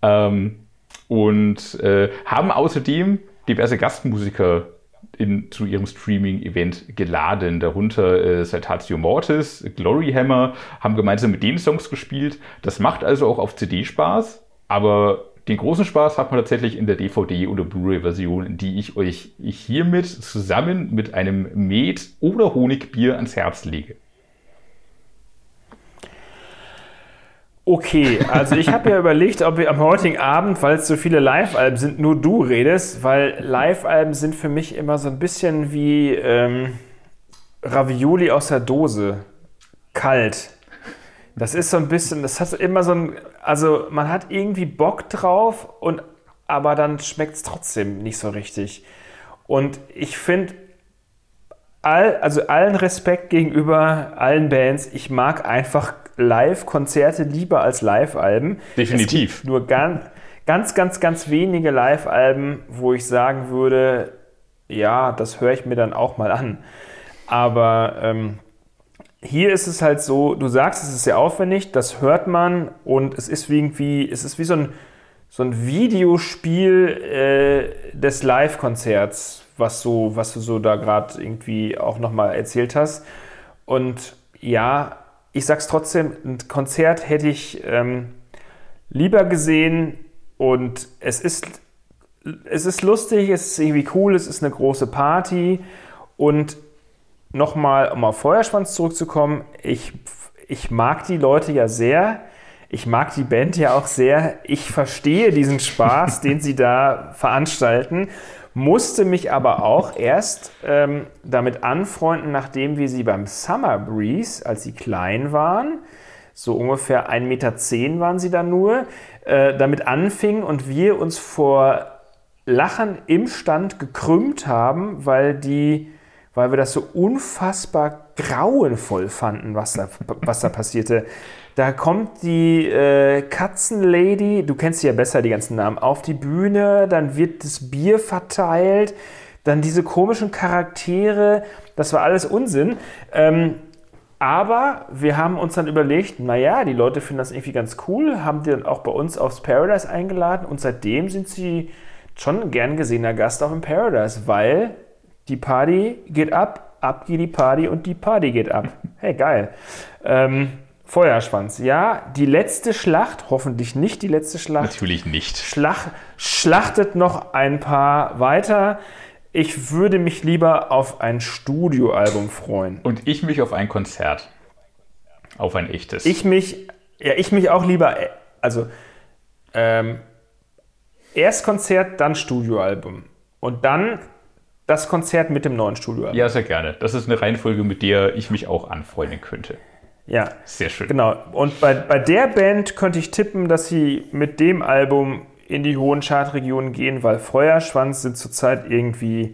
Und haben außerdem diverse Gastmusiker zu ihrem Streaming-Event geladen. Darunter Saltatio Mortis, Gloryhammer, haben gemeinsam mit denen Songs gespielt. Das macht also auch auf CD Spaß, aber den großen Spaß hat man tatsächlich in der DVD- oder Blu-ray-Version, die ich euch hiermit zusammen mit einem Met- oder Honigbier ans Herz lege. Okay, also ich habe ja überlegt, ob wir am heutigen Abend, weil es so viele Live-Alben sind, nur du redest, weil Live-Alben sind für mich immer so ein bisschen wie Ravioli aus der Dose, kalt. Das ist so ein bisschen, das hat immer so ein, also man hat irgendwie Bock drauf, aber dann schmeckt es trotzdem nicht so richtig. Und ich finde, allen Respekt gegenüber allen Bands, ich mag einfach Live-Konzerte lieber als Live-Alben. Definitiv. Es gibt nur ganz wenige Live-Alben, wo ich sagen würde, ja, das höre ich mir dann auch mal an. Aber hier ist es halt so, du sagst, es ist sehr aufwendig, das hört man und es ist wie so ein Videospiel des Live-Konzerts, was du so da gerade irgendwie auch nochmal erzählt hast. Und ja, ich sag's trotzdem, ein Konzert hätte ich lieber gesehen und es ist lustig, es ist irgendwie cool, es ist eine große Party und nochmal, um auf Feuerschwanz zurückzukommen, ich mag die Leute ja sehr, ich mag die Band ja auch sehr, ich verstehe diesen Spaß, den sie da veranstalten, musste mich aber auch erst damit anfreunden, nachdem wir sie beim Summer Breeze, als sie klein waren, so ungefähr 1,10 Meter waren sie dann nur, damit anfingen und wir uns vor Lachen im Stand gekrümmt haben, weil wir das so unfassbar grauenvoll fanden, was da passierte. Da kommt die Katzenlady, du kennst sie ja besser, die ganzen Namen, auf die Bühne, dann wird das Bier verteilt, dann diese komischen Charaktere, das war alles Unsinn. Aber wir haben uns dann überlegt, naja, die Leute finden das irgendwie ganz cool, haben die dann auch bei uns aufs Paradise eingeladen und seitdem sind sie schon ein gern gesehener Gast auch im Paradise, weil die Party geht ab geht die Party und die Party geht ab. Hey, geil. Feuerschwanz, ja, die letzte Schlacht, hoffentlich nicht die letzte Schlacht. Natürlich nicht. Schlachtet noch ein paar weiter. Ich würde mich lieber auf ein Studioalbum freuen. Und ich mich auf ein Konzert. Auf ein echtes. Ich mich auch lieber, also erst Konzert, dann Studioalbum. Und dann das Konzert mit dem neuen Studioalbum. Ja, sehr gerne. Das ist eine Reihenfolge, mit der ich mich auch anfreunden könnte. Ja, sehr schön. Genau. Und bei der Band könnte ich tippen, dass sie mit dem Album in die hohen Chartregionen gehen, weil Feuerschwanz sind zurzeit irgendwie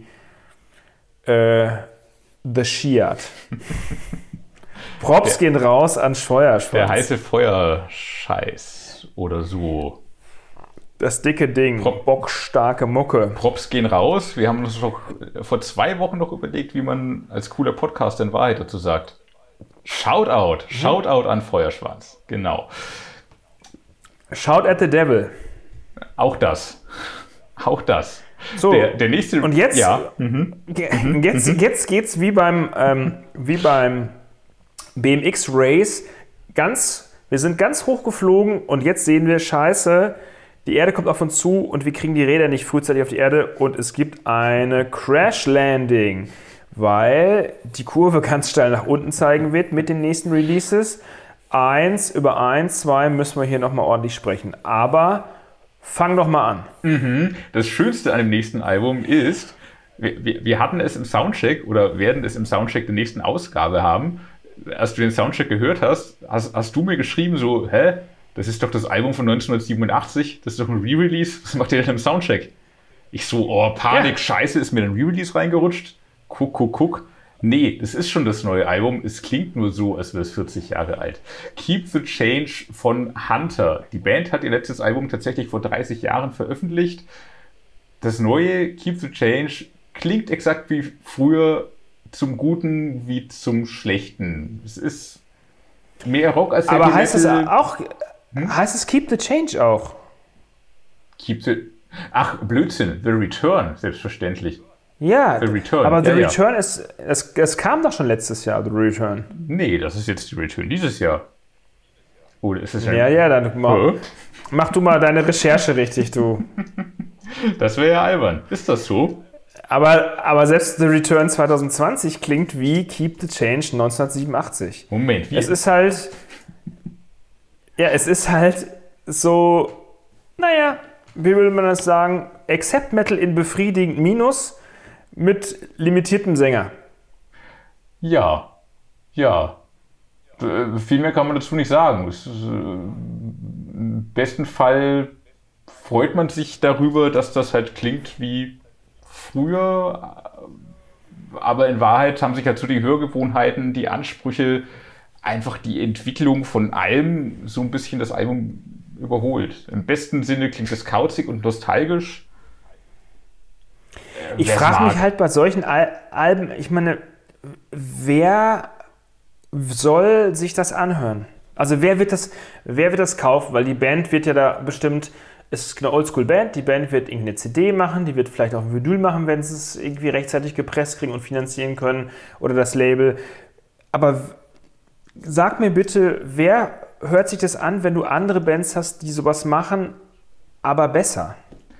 The Shiat. Props gehen raus an Feuerschwanz. Der heiße Feuerscheiß oder so. Das dicke Ding, bockstarke Mucke. Props gehen raus. Wir haben uns noch vor 2 Wochen noch überlegt, wie man als cooler Podcaster in Wahrheit dazu sagt. Shoutout an Feuerschwanz. Genau. Shout at the Devil. Auch das. So, der nächste. Und jetzt, ja. Jetzt geht's wie beim BMX Race. Wir sind ganz hoch geflogen und jetzt sehen wir, scheiße, die Erde kommt auf uns zu und wir kriegen die Räder nicht frühzeitig auf die Erde und es gibt eine Crash Landing, weil die Kurve ganz steil nach unten zeigen wird mit den nächsten Releases. 1, 2 müssen wir hier nochmal ordentlich sprechen. Aber fang doch mal an. Das Schönste an dem nächsten Album ist, wir hatten es im Soundcheck oder werden es im Soundcheck der nächsten Ausgabe haben. Als du den Soundcheck gehört hast du mir geschrieben so, hä? Das ist doch das Album von 1987, das ist doch ein Re-Release, was macht ihr denn im Soundcheck? Ich so, Panik, ja. Scheiße, ist mir ein Re-Release reingerutscht? Guck. Nee, das ist schon das neue Album, es klingt nur so, als wäre es 40 Jahre alt. Keep the Change von Hunter. Die Band hat ihr letztes Album tatsächlich vor 30 Jahren veröffentlicht. Das neue Keep the Change klingt exakt wie früher, zum Guten wie zum Schlechten. Es ist Mehr Rock als Aber Heavy heißt es Metal. auch, heißt es Keep the Change auch? Ach, Blödsinn, The Return, selbstverständlich. Ja, The Return, aber The ja. Return es kam doch schon letztes Jahr, The Return. Nee, das ist jetzt The Return dieses Jahr. Oder ist es Ja, dann mach du mal deine Recherche richtig, du. Das wäre ja albern. Ist das so? Aber selbst The Return 2020 klingt wie Keep the Change 1987. Moment, wie? Es ist halt so, naja, wie will man das sagen? Accept Metal in befriedigend Minus mit limitiertem Sänger. Ja. Viel mehr kann man dazu nicht sagen. Im besten Fall freut man sich darüber, dass das halt klingt wie früher, aber in Wahrheit haben sich halt so die Hörgewohnheiten, die Ansprüche, einfach die Entwicklung von allem so ein bisschen das Album überholt. Im besten Sinne klingt es kauzig und nostalgisch. Ich frage mich halt bei solchen Alben, ich meine, wer soll sich das anhören? Also wer wird das kaufen? Weil die Band wird ja da bestimmt, es ist eine Oldschool-Band, die Band wird irgendeine CD machen, die wird vielleicht auch ein Vinyl machen, wenn sie es irgendwie rechtzeitig gepresst kriegen und finanzieren können oder das Label. Aber sag mir bitte, wer hört sich das an, wenn du andere Bands hast, die sowas machen, aber besser?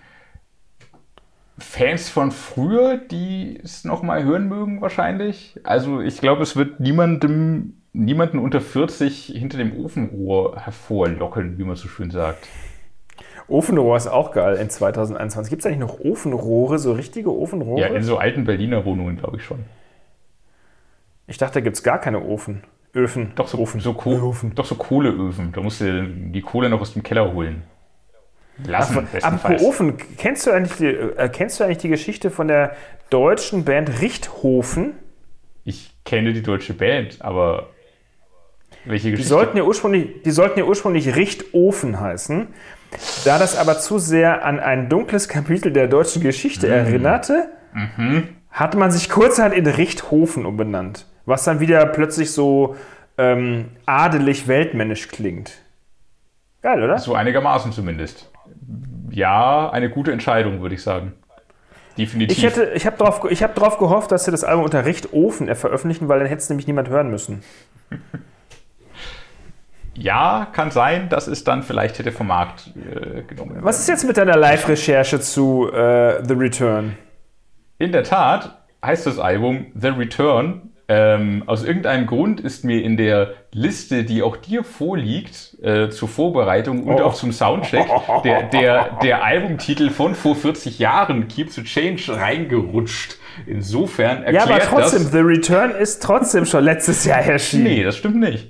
Fans von früher, die es nochmal hören mögen wahrscheinlich. Also ich glaube, es wird niemanden unter 40 hinter dem Ofenrohr hervorlocken, wie man so schön sagt. Ofenrohr ist auch geil in 2021. Gibt es eigentlich noch Ofenrohre, so richtige Ofenrohre? Ja, in so alten Berliner Wohnungen, glaube ich schon. Ich dachte, da gibt es gar keine Öfen. Doch so Kohleöfen. Da musst du die Kohle noch aus dem Keller holen. Apropos Ofen, kennst du eigentlich die Geschichte von der deutschen Band Richthofen? Ich kenne die deutsche Band, aber welche Geschichte? Die sollten ja ursprünglich Richtofen heißen. Da das aber zu sehr an ein dunkles Kapitel der deutschen Geschichte erinnerte, hat man sich kurzerhand in Richthofen umbenannt. Was dann wieder plötzlich so adelig weltmännisch klingt. Geil, oder? So einigermaßen zumindest. Ja, eine gute Entscheidung, würde ich sagen. Definitiv. Ich habe drauf gehofft, dass sie das Album unter Richtofen veröffentlichen, weil dann hätte es nämlich niemand hören müssen. Ja, kann sein, dass es dann vielleicht hätte vom Markt genommen werden. Was ist jetzt mit deiner Live-Recherche zu The Return? In der Tat heißt das Album The Return. Aus irgendeinem Grund ist mir in der Liste, die auch dir vorliegt, zur Vorbereitung und auch zum Soundcheck, der Albumtitel von vor 40 Jahren, Keep the Change, reingerutscht. Insofern erklärt das... Ja, aber trotzdem, The Return ist trotzdem schon letztes Jahr erschienen. Nee, das stimmt nicht.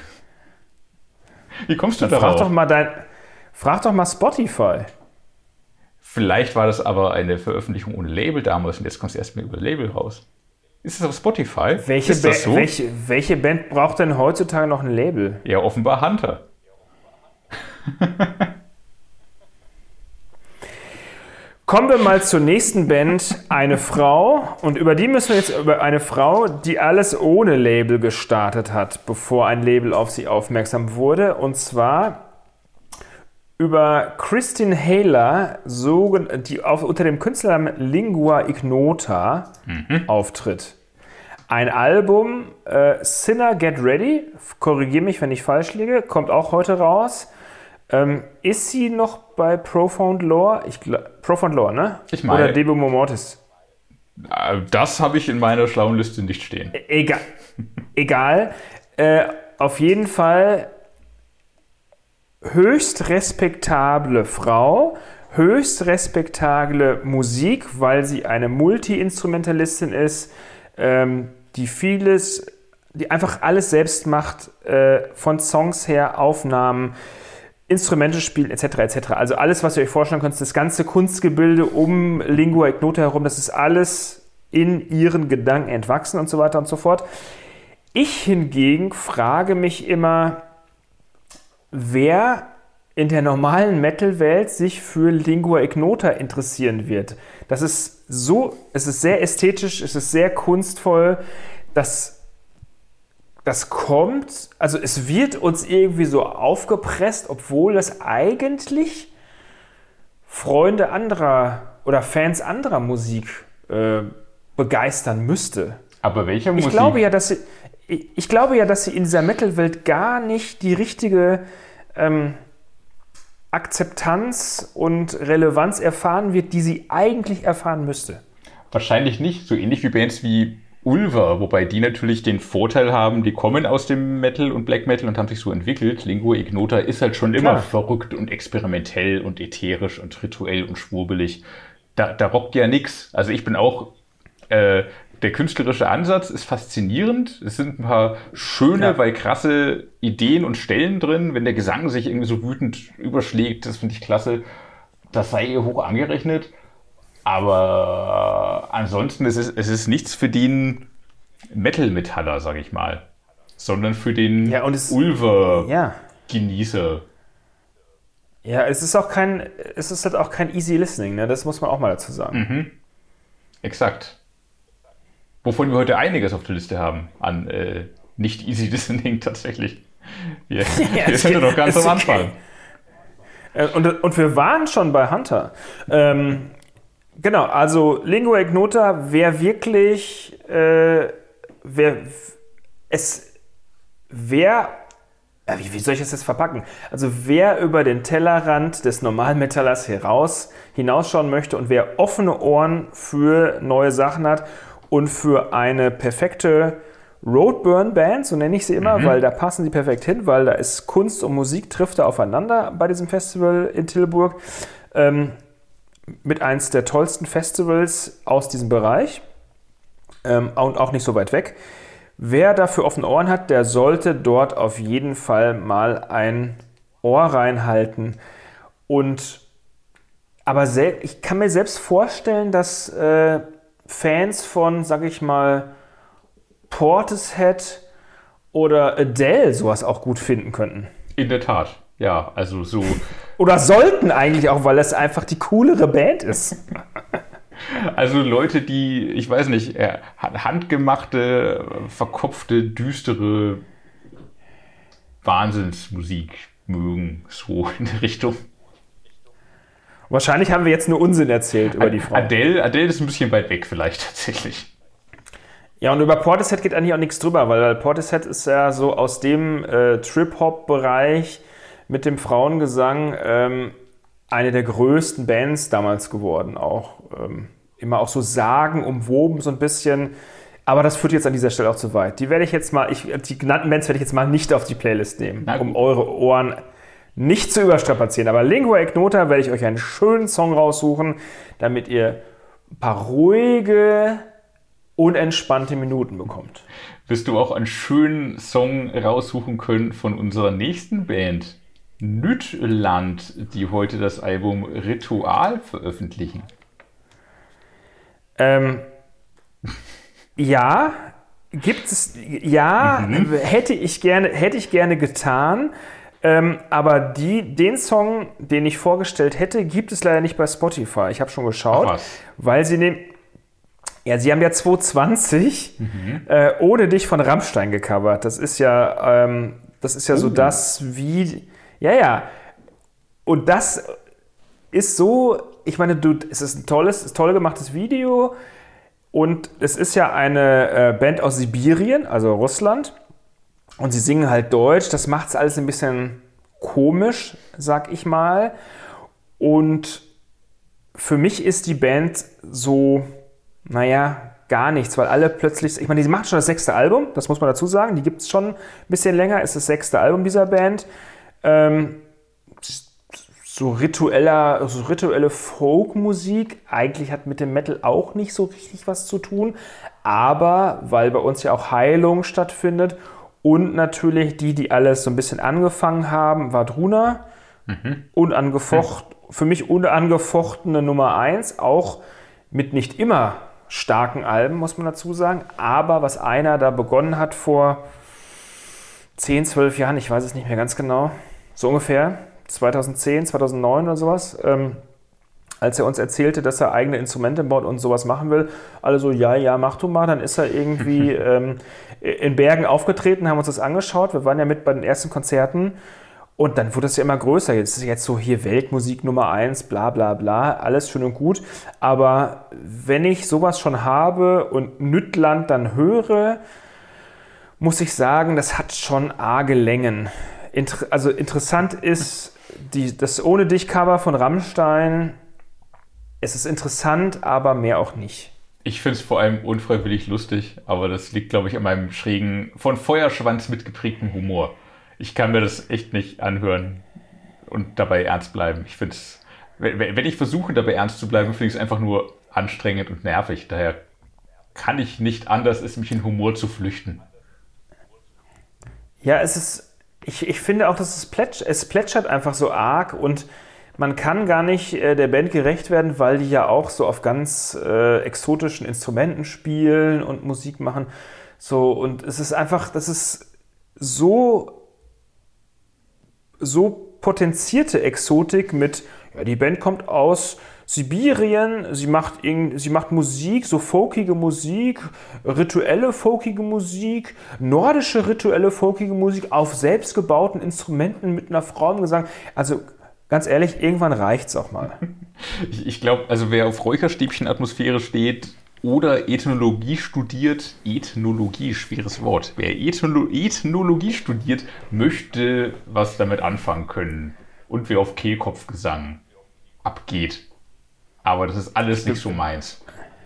Wie kommst du darauf? Frag doch mal Spotify. Vielleicht war das aber eine Veröffentlichung ohne Label damals und jetzt kommt es erstmal über Label raus. Ist es auf Spotify? Ist das so? Welche Band braucht denn heutzutage noch ein Label? Ja, offenbar Hunter. Kommen wir mal zur nächsten Band, eine Frau. Und über die müssen wir jetzt über eine Frau, die alles ohne Label gestartet hat, bevor ein Label auf sie aufmerksam wurde. Und zwar über Christine Haler, die unter dem Künstlernamen Lingua Ignota auftritt. Ein Album, Sinner Get Ready, korrigiere mich, wenn ich falsch liege, kommt auch heute raus. Ist sie noch bei Profound Lore? Profound Lore, ne? Ich meine, oder Debo Mortis? Das habe ich in meiner schlauen Liste nicht stehen. Egal. Auf jeden Fall höchst respektable Frau, höchst respektable Musik, weil sie eine Multi-Instrumentalistin ist, die einfach alles selbst macht, von Songs her, Aufnahmen, Instrumente spielen, etc., etc. Also alles, was ihr euch vorstellen könnt, das ganze Kunstgebilde um Lingua Ignota herum, das ist alles in ihren Gedanken entwachsen und so weiter und so fort. Ich hingegen frage mich immer, wer in der normalen Metal-Welt sich für Lingua Ignota interessieren wird. Es ist sehr ästhetisch, es ist sehr kunstvoll, das das kommt, also es wird uns irgendwie so aufgepresst, obwohl das eigentlich Freunde anderer oder Fans anderer Musik begeistern müsste. Aber welcher Musik? Ich glaube ja, dass sie in dieser Metal-Welt gar nicht die richtige Akzeptanz und Relevanz erfahren wird, die sie eigentlich erfahren müsste. Wahrscheinlich nicht. So ähnlich wie Bands wie Ulver, wobei die natürlich den Vorteil haben, die kommen aus dem Metal und Black Metal und haben sich so entwickelt. Lingua Ignota ist halt schon immer verrückt und experimentell und ätherisch und rituell und schwurbelig. Da rockt ja nix. Also ich bin auch, der künstlerische Ansatz ist faszinierend. Es sind ein paar schöne, weil krasse Ideen und Stellen drin. Wenn der Gesang sich irgendwie so wütend überschlägt, das finde ich klasse. Das sei hoch angerechnet. Aber ansonsten es ist nichts für den Metal-Metaller, sag ich mal, sondern für den Ulver-Genießer. Ja, es ist halt auch kein easy listening, ne? Das muss man auch mal dazu sagen. Mhm. Exakt. Wovon wir heute einiges auf der Liste haben an nicht easy listening tatsächlich. Wir sind ja noch ganz am Anfang. Und wir waren schon bei Hunter. Genau, also Lingua Ignota, wer wirklich, wie soll ich das jetzt verpacken? Also wer über den Tellerrand des normalen Metallers hinausschauen möchte und wer offene Ohren für neue Sachen hat und für eine perfekte Roadburn-Band, so nenne ich sie immer, weil da passen sie perfekt hin, weil da ist Kunst und Musik trifft da aufeinander bei diesem Festival in Tilburg. Mit eins der tollsten Festivals aus diesem Bereich und auch nicht so weit weg. Wer dafür offene Ohren hat, der sollte dort auf jeden Fall mal ein Ohr reinhalten. Aber ich kann mir selbst vorstellen, dass Fans von, sag ich mal, Portishead oder Adele sowas auch gut finden könnten. In der Tat, ja, also so. Oder sollten eigentlich auch, weil das einfach die coolere Band ist. Also Leute, die, ich weiß nicht, handgemachte, verkopfte, düstere Wahnsinnsmusik mögen, so in der Richtung. Wahrscheinlich haben wir jetzt nur Unsinn erzählt über die Frau. Adele ist ein bisschen weit weg vielleicht tatsächlich. Ja, und über Portishead geht eigentlich auch nichts drüber, weil Portishead ist ja so aus dem Trip-Hop-Bereich mit dem Frauengesang eine der größten Bands damals geworden. Auch immer auch so sagenumwoben so ein bisschen. Aber das führt jetzt an dieser Stelle auch zu weit. Die genannten Bands werde ich jetzt mal nicht auf die Playlist nehmen, um eure Ohren nicht zu überstrapazieren. Aber Lingua Ignota werde ich euch einen schönen Song raussuchen, damit ihr ein paar ruhige und entspannte Minuten bekommt. Wirst du auch einen schönen Song raussuchen können von unserer nächsten Band, Nütland, die heute das Album Ritual veröffentlichen? Ja, gibt es, hätte ich gerne getan, aber den Song, den ich vorgestellt hätte, gibt es leider nicht bei Spotify. Ich habe schon geschaut, weil sie sie haben ja 2020 Ohne dich von Rammstein gecovert. Das ist ja so das wie, und das ist so, ich meine, es ist ein toll gemachtes Video und es ist ja eine Band aus Sibirien, also Russland, und sie singen halt Deutsch. Das macht es alles ein bisschen komisch, sag ich mal. Und für mich ist die Band so, gar nichts, weil alle plötzlich, ich meine, die machen schon das 6. Album, das muss man dazu sagen, die gibt es schon ein bisschen länger, ist das 6. Album dieser Band. So rituelle Folkmusik, eigentlich hat mit dem Metal auch nicht so richtig was zu tun, aber weil bei uns ja auch Heilung stattfindet und natürlich die alles so ein bisschen angefangen haben, war Druna, für mich unangefochtene Nummer 1, auch mit nicht immer starken Alben, muss man dazu sagen, aber was einer da begonnen hat vor 10, 12 Jahren, ich weiß es nicht mehr ganz genau, so ungefähr, 2010, 2009 oder sowas, als er uns erzählte, dass er eigene Instrumente baut und sowas machen will, alle so, ja, mach du mal. Dann ist er irgendwie in Bergen aufgetreten, haben uns das angeschaut. Wir waren ja mit bei den ersten Konzerten und dann wurde es ja immer größer. Jetzt ist jetzt so hier Weltmusik Nummer 1, bla bla bla, alles schön und gut. Aber wenn ich sowas schon habe und Nüttland dann höre, muss ich sagen, das hat schon arge Längen. Also interessant ist das Ohne dich Cover von Rammstein. Es ist interessant, aber mehr auch nicht. Ich finde es vor allem unfreiwillig lustig, aber das liegt, glaube ich, an meinem schrägen, von Feuerschwanz mitgeprägten Humor. Ich kann mir das echt nicht anhören und dabei ernst bleiben. Ich finde es, wenn ich versuche, dabei ernst zu bleiben, finde ich es einfach nur anstrengend und nervig. Daher kann ich nicht anders, es mich in Humor zu flüchten. Ja, ich finde auch, dass es plätschert einfach so arg und man kann gar nicht der Band gerecht werden, weil die ja auch so auf ganz exotischen Instrumenten spielen und Musik machen. So, und es ist einfach, das ist so potenzierte Exotik mit, ja, die Band kommt aus Sibirien, sie macht Musik, so folkige Musik, rituelle folkige Musik, nordische rituelle folkige Musik auf selbstgebauten Instrumenten mit einer Frau im Gesang. Also ganz ehrlich, irgendwann reicht's auch mal. Ich glaube, also wer auf Räucherstäbchen-Atmosphäre steht oder Ethnologie studiert, Ethnologie, schweres Wort, wer Ethnologie studiert, möchte was damit anfangen können. Und wer auf Kehlkopfgesang abgeht. Aber das ist alles nicht so meins.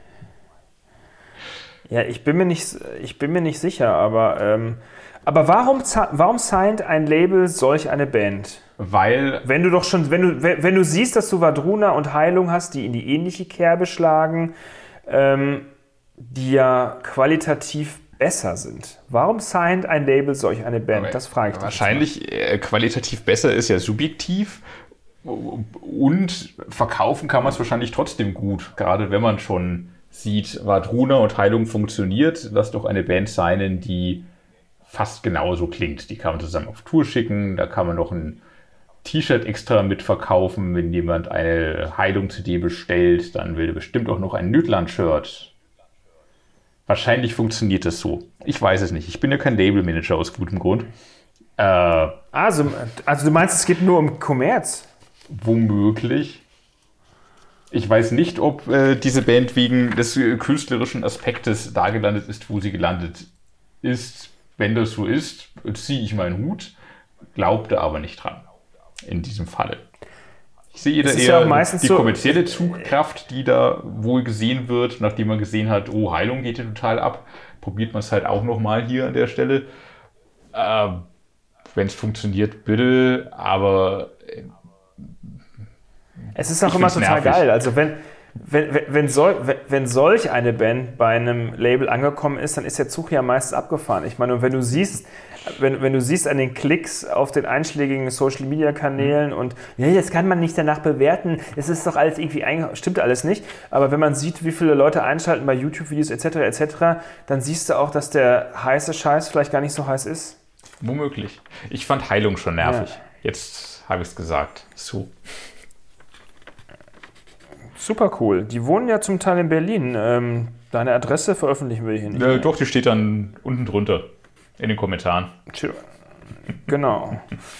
Ja, ich bin mir nicht sicher, aber warum signed ein Label solch eine Band? Weil, wenn du siehst, dass du Wardruna und Heilung hast, die in die ähnliche Kerbe schlagen, die ja qualitativ besser sind. Warum signed ein Label solch eine Band? Das frage ich dich. Wahrscheinlich qualitativ besser ist ja subjektiv. Und verkaufen kann man es wahrscheinlich trotzdem gut, gerade wenn man schon sieht, Wardruna und Heilung funktioniert, lass doch eine Band signen, die fast genauso klingt. Die kann man zusammen auf Tour schicken, da kann man noch ein T-Shirt extra mitverkaufen, wenn jemand eine Heilung-CD bestellt, dann will er bestimmt auch noch ein Nüttland-Shirt. Wahrscheinlich funktioniert das so. Ich weiß es nicht, ich bin ja kein Labelmanager aus gutem Grund. Also du meinst, es geht nur um Kommerz? Womöglich. Ich weiß nicht, ob diese Band wegen des künstlerischen Aspektes da gelandet ist, wo sie gelandet ist. Wenn das so ist, ziehe ich meinen Hut, glaubte aber nicht dran. In diesem Falle. Ich sehe da eher die kommerzielle Zugkraft, die da wohl gesehen wird, nachdem man gesehen hat, oh, Heilung geht ja total ab. Probiert man es halt auch nochmal hier an der Stelle. Wenn es funktioniert, bitte, aber es ist auch immer total nervig. Geil. Also wenn solch eine Band bei einem Label angekommen ist, dann ist der Zug ja meistens abgefahren. Ich meine, wenn du siehst an den Klicks auf den einschlägigen Social-Media-Kanälen und ja, das kann man nicht danach bewerten, es ist doch alles irgendwie stimmt alles nicht, aber wenn man sieht, wie viele Leute einschalten bei YouTube-Videos etc., dann siehst du auch, dass der heiße Scheiß vielleicht gar nicht so heiß ist. Womöglich. Ich fand Heilung schon nervig. Ja. Jetzt habe ich es gesagt. So. Super cool. Die wohnen ja zum Teil in Berlin. Deine Adresse veröffentlichen wir hier nicht. Doch, die steht dann unten drunter in den Kommentaren. Genau.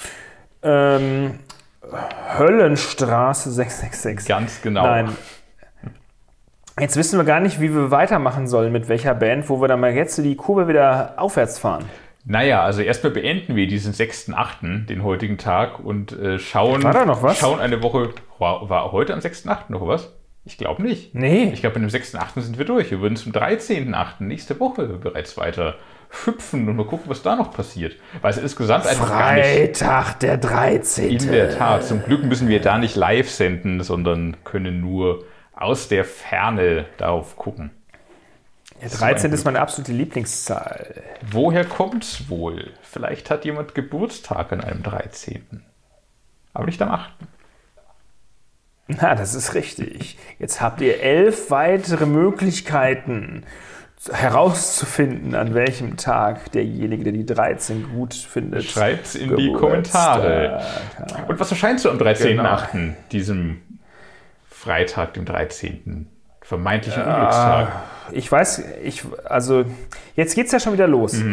Höllenstraße 666. Ganz genau. Nein. Jetzt wissen wir gar nicht, wie wir weitermachen sollen, mit welcher Band, wo wir dann mal jetzt die Kurve wieder aufwärts fahren. Naja, also erstmal beenden wir diesen 6.8., den heutigen Tag, und schauen. War da noch was? Schauen eine Woche. War heute am 6.8. noch was? Ich glaube nicht. Nee. Ich glaube, mit dem 6.8. sind wir durch. Wir würden zum 13.8. nächste Woche bereits weiter hüpfen und mal gucken, was da noch passiert. Weil es insgesamt einfach gar nicht. Freitag, der 13. In der Tat. Zum Glück müssen wir da nicht live senden, sondern können nur aus der Ferne darauf gucken. Ja, 13 ist meine absolute Lieblingszahl. Woher kommt's wohl? Vielleicht hat jemand Geburtstag an einem 13. Aber nicht am 8. Na, das ist richtig. Jetzt habt ihr 11 weitere Möglichkeiten herauszufinden, an welchem Tag derjenige, der die 13 gut findet. Schreibt's in die Kommentare. Und was erscheint so am 13.8., diesem Freitag, dem 13., vermeintlichen Unglückstag. Also jetzt geht's ja schon wieder los.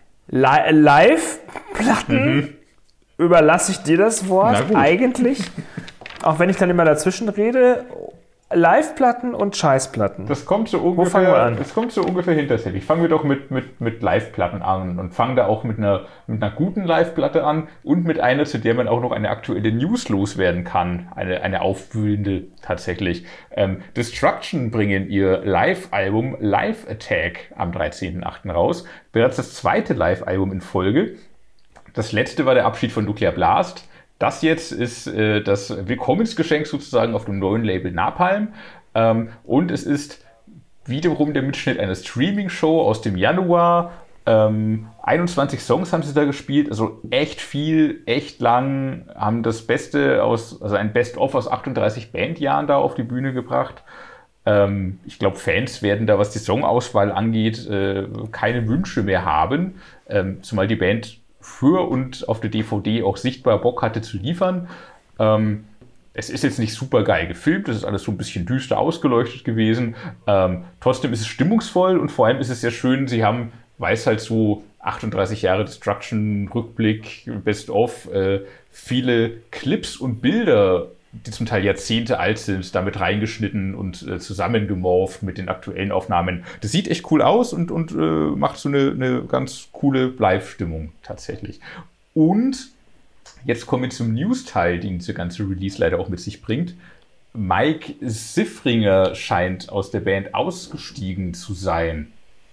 Live-Platten, überlasse ich dir das Wort eigentlich, auch wenn ich dann immer dazwischen rede. Live-Platten und Scheißplatten. Das kommt so ungefähr hinterher. Fangen wir doch mit Live-Platten an und fangen da auch mit einer guten Live-Platte an und mit einer, zu der man auch noch eine aktuelle News loswerden kann. Eine aufwühlende tatsächlich. Destruction bringen ihr Live-Album Live Attack am 13.8. raus. Bereits das zweite Live-Album in Folge. Das letzte war der Abschied von Nuclear Blast. Das jetzt ist das Willkommensgeschenk sozusagen auf dem neuen Label Napalm. Und es ist wiederum der Mitschnitt einer Streaming-Show aus dem Januar. 21 Songs haben sie da gespielt, also echt viel, echt lang, haben das Beste also ein Best-of aus 38 Bandjahren da auf die Bühne gebracht. Ich glaube, Fans werden da, was die Songauswahl angeht, keine Wünsche mehr haben, zumal die Band für und auf der DVD auch sichtbar Bock hatte zu liefern. Es ist jetzt nicht super geil gefilmt, das ist alles so ein bisschen düster ausgeleuchtet gewesen. Trotzdem ist es stimmungsvoll und vor allem ist es sehr schön, sie haben, weil es halt so 38 Jahre Destruction, Rückblick, Best-of, viele Clips und Bilder, die zum Teil Jahrzehnte alt sind, damit reingeschnitten und zusammengemorpht mit den aktuellen Aufnahmen. Das sieht echt cool aus und macht so eine ganz coole Live-Stimmung tatsächlich. Und jetzt kommen wir zum News-Teil, den diese ganze Release leider auch mit sich bringt. Mike Siffringer scheint aus der Band ausgestiegen zu sein.